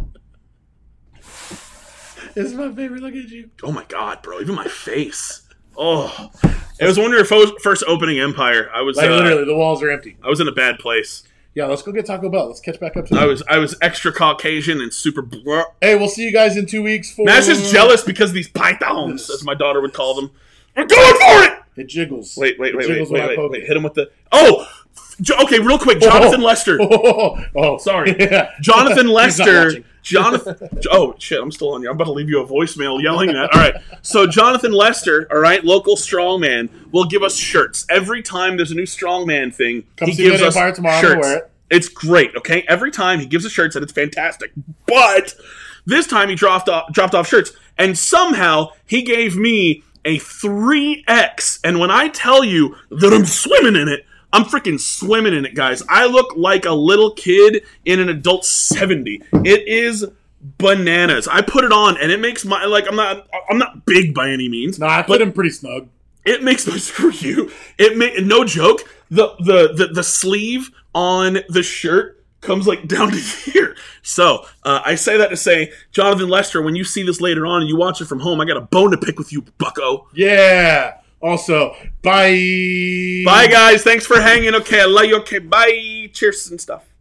This is my favorite. Look at you. Oh my god, bro! Even my face. Oh, it was when we were first opening Empire. I was literally the walls are empty. I was in a bad place. Yeah, let's go get Taco Bell. Let's catch back up to that. I was extra Caucasian and super. Hey, we'll see you guys in 2 weeks. Matt's just jealous because of these pythons, as my daughter would call them. I'm going for it. It jiggles. Wait. Hit him with the. Oh. Okay, real quick, Jonathan Lester. Sorry, Yeah. Jonathan Lester. Oh shit, I'm still on you. I'm about to leave you a voicemail yelling that. All right, so Jonathan Lester, all right, local strongman, will give us shirts every time there's a new strongman thing. Come he see gives me at us Empire tomorrow. shirts. I'm gonna wear it. It's great. Okay, every time he gives us shirts and it's fantastic. But this time he dropped off shirts, and somehow he gave me a 3X. And when I tell you that I'm swimming in it. I'm freaking swimming in it, guys. I look like a little kid in an adult 70. It is bananas. I put it on, and it makes my I'm not big by any means. No, I put him pretty snug. It makes my screw you. No joke. The sleeve on the shirt comes like down to here. So I say that to say, Jonathan Lester, when you see this later on and you watch it from home, I got a bone to pick with you, bucko. Yeah. Also, bye. Bye, guys. Thanks for hanging. Okay, I love you. Okay, bye. Cheers and stuff.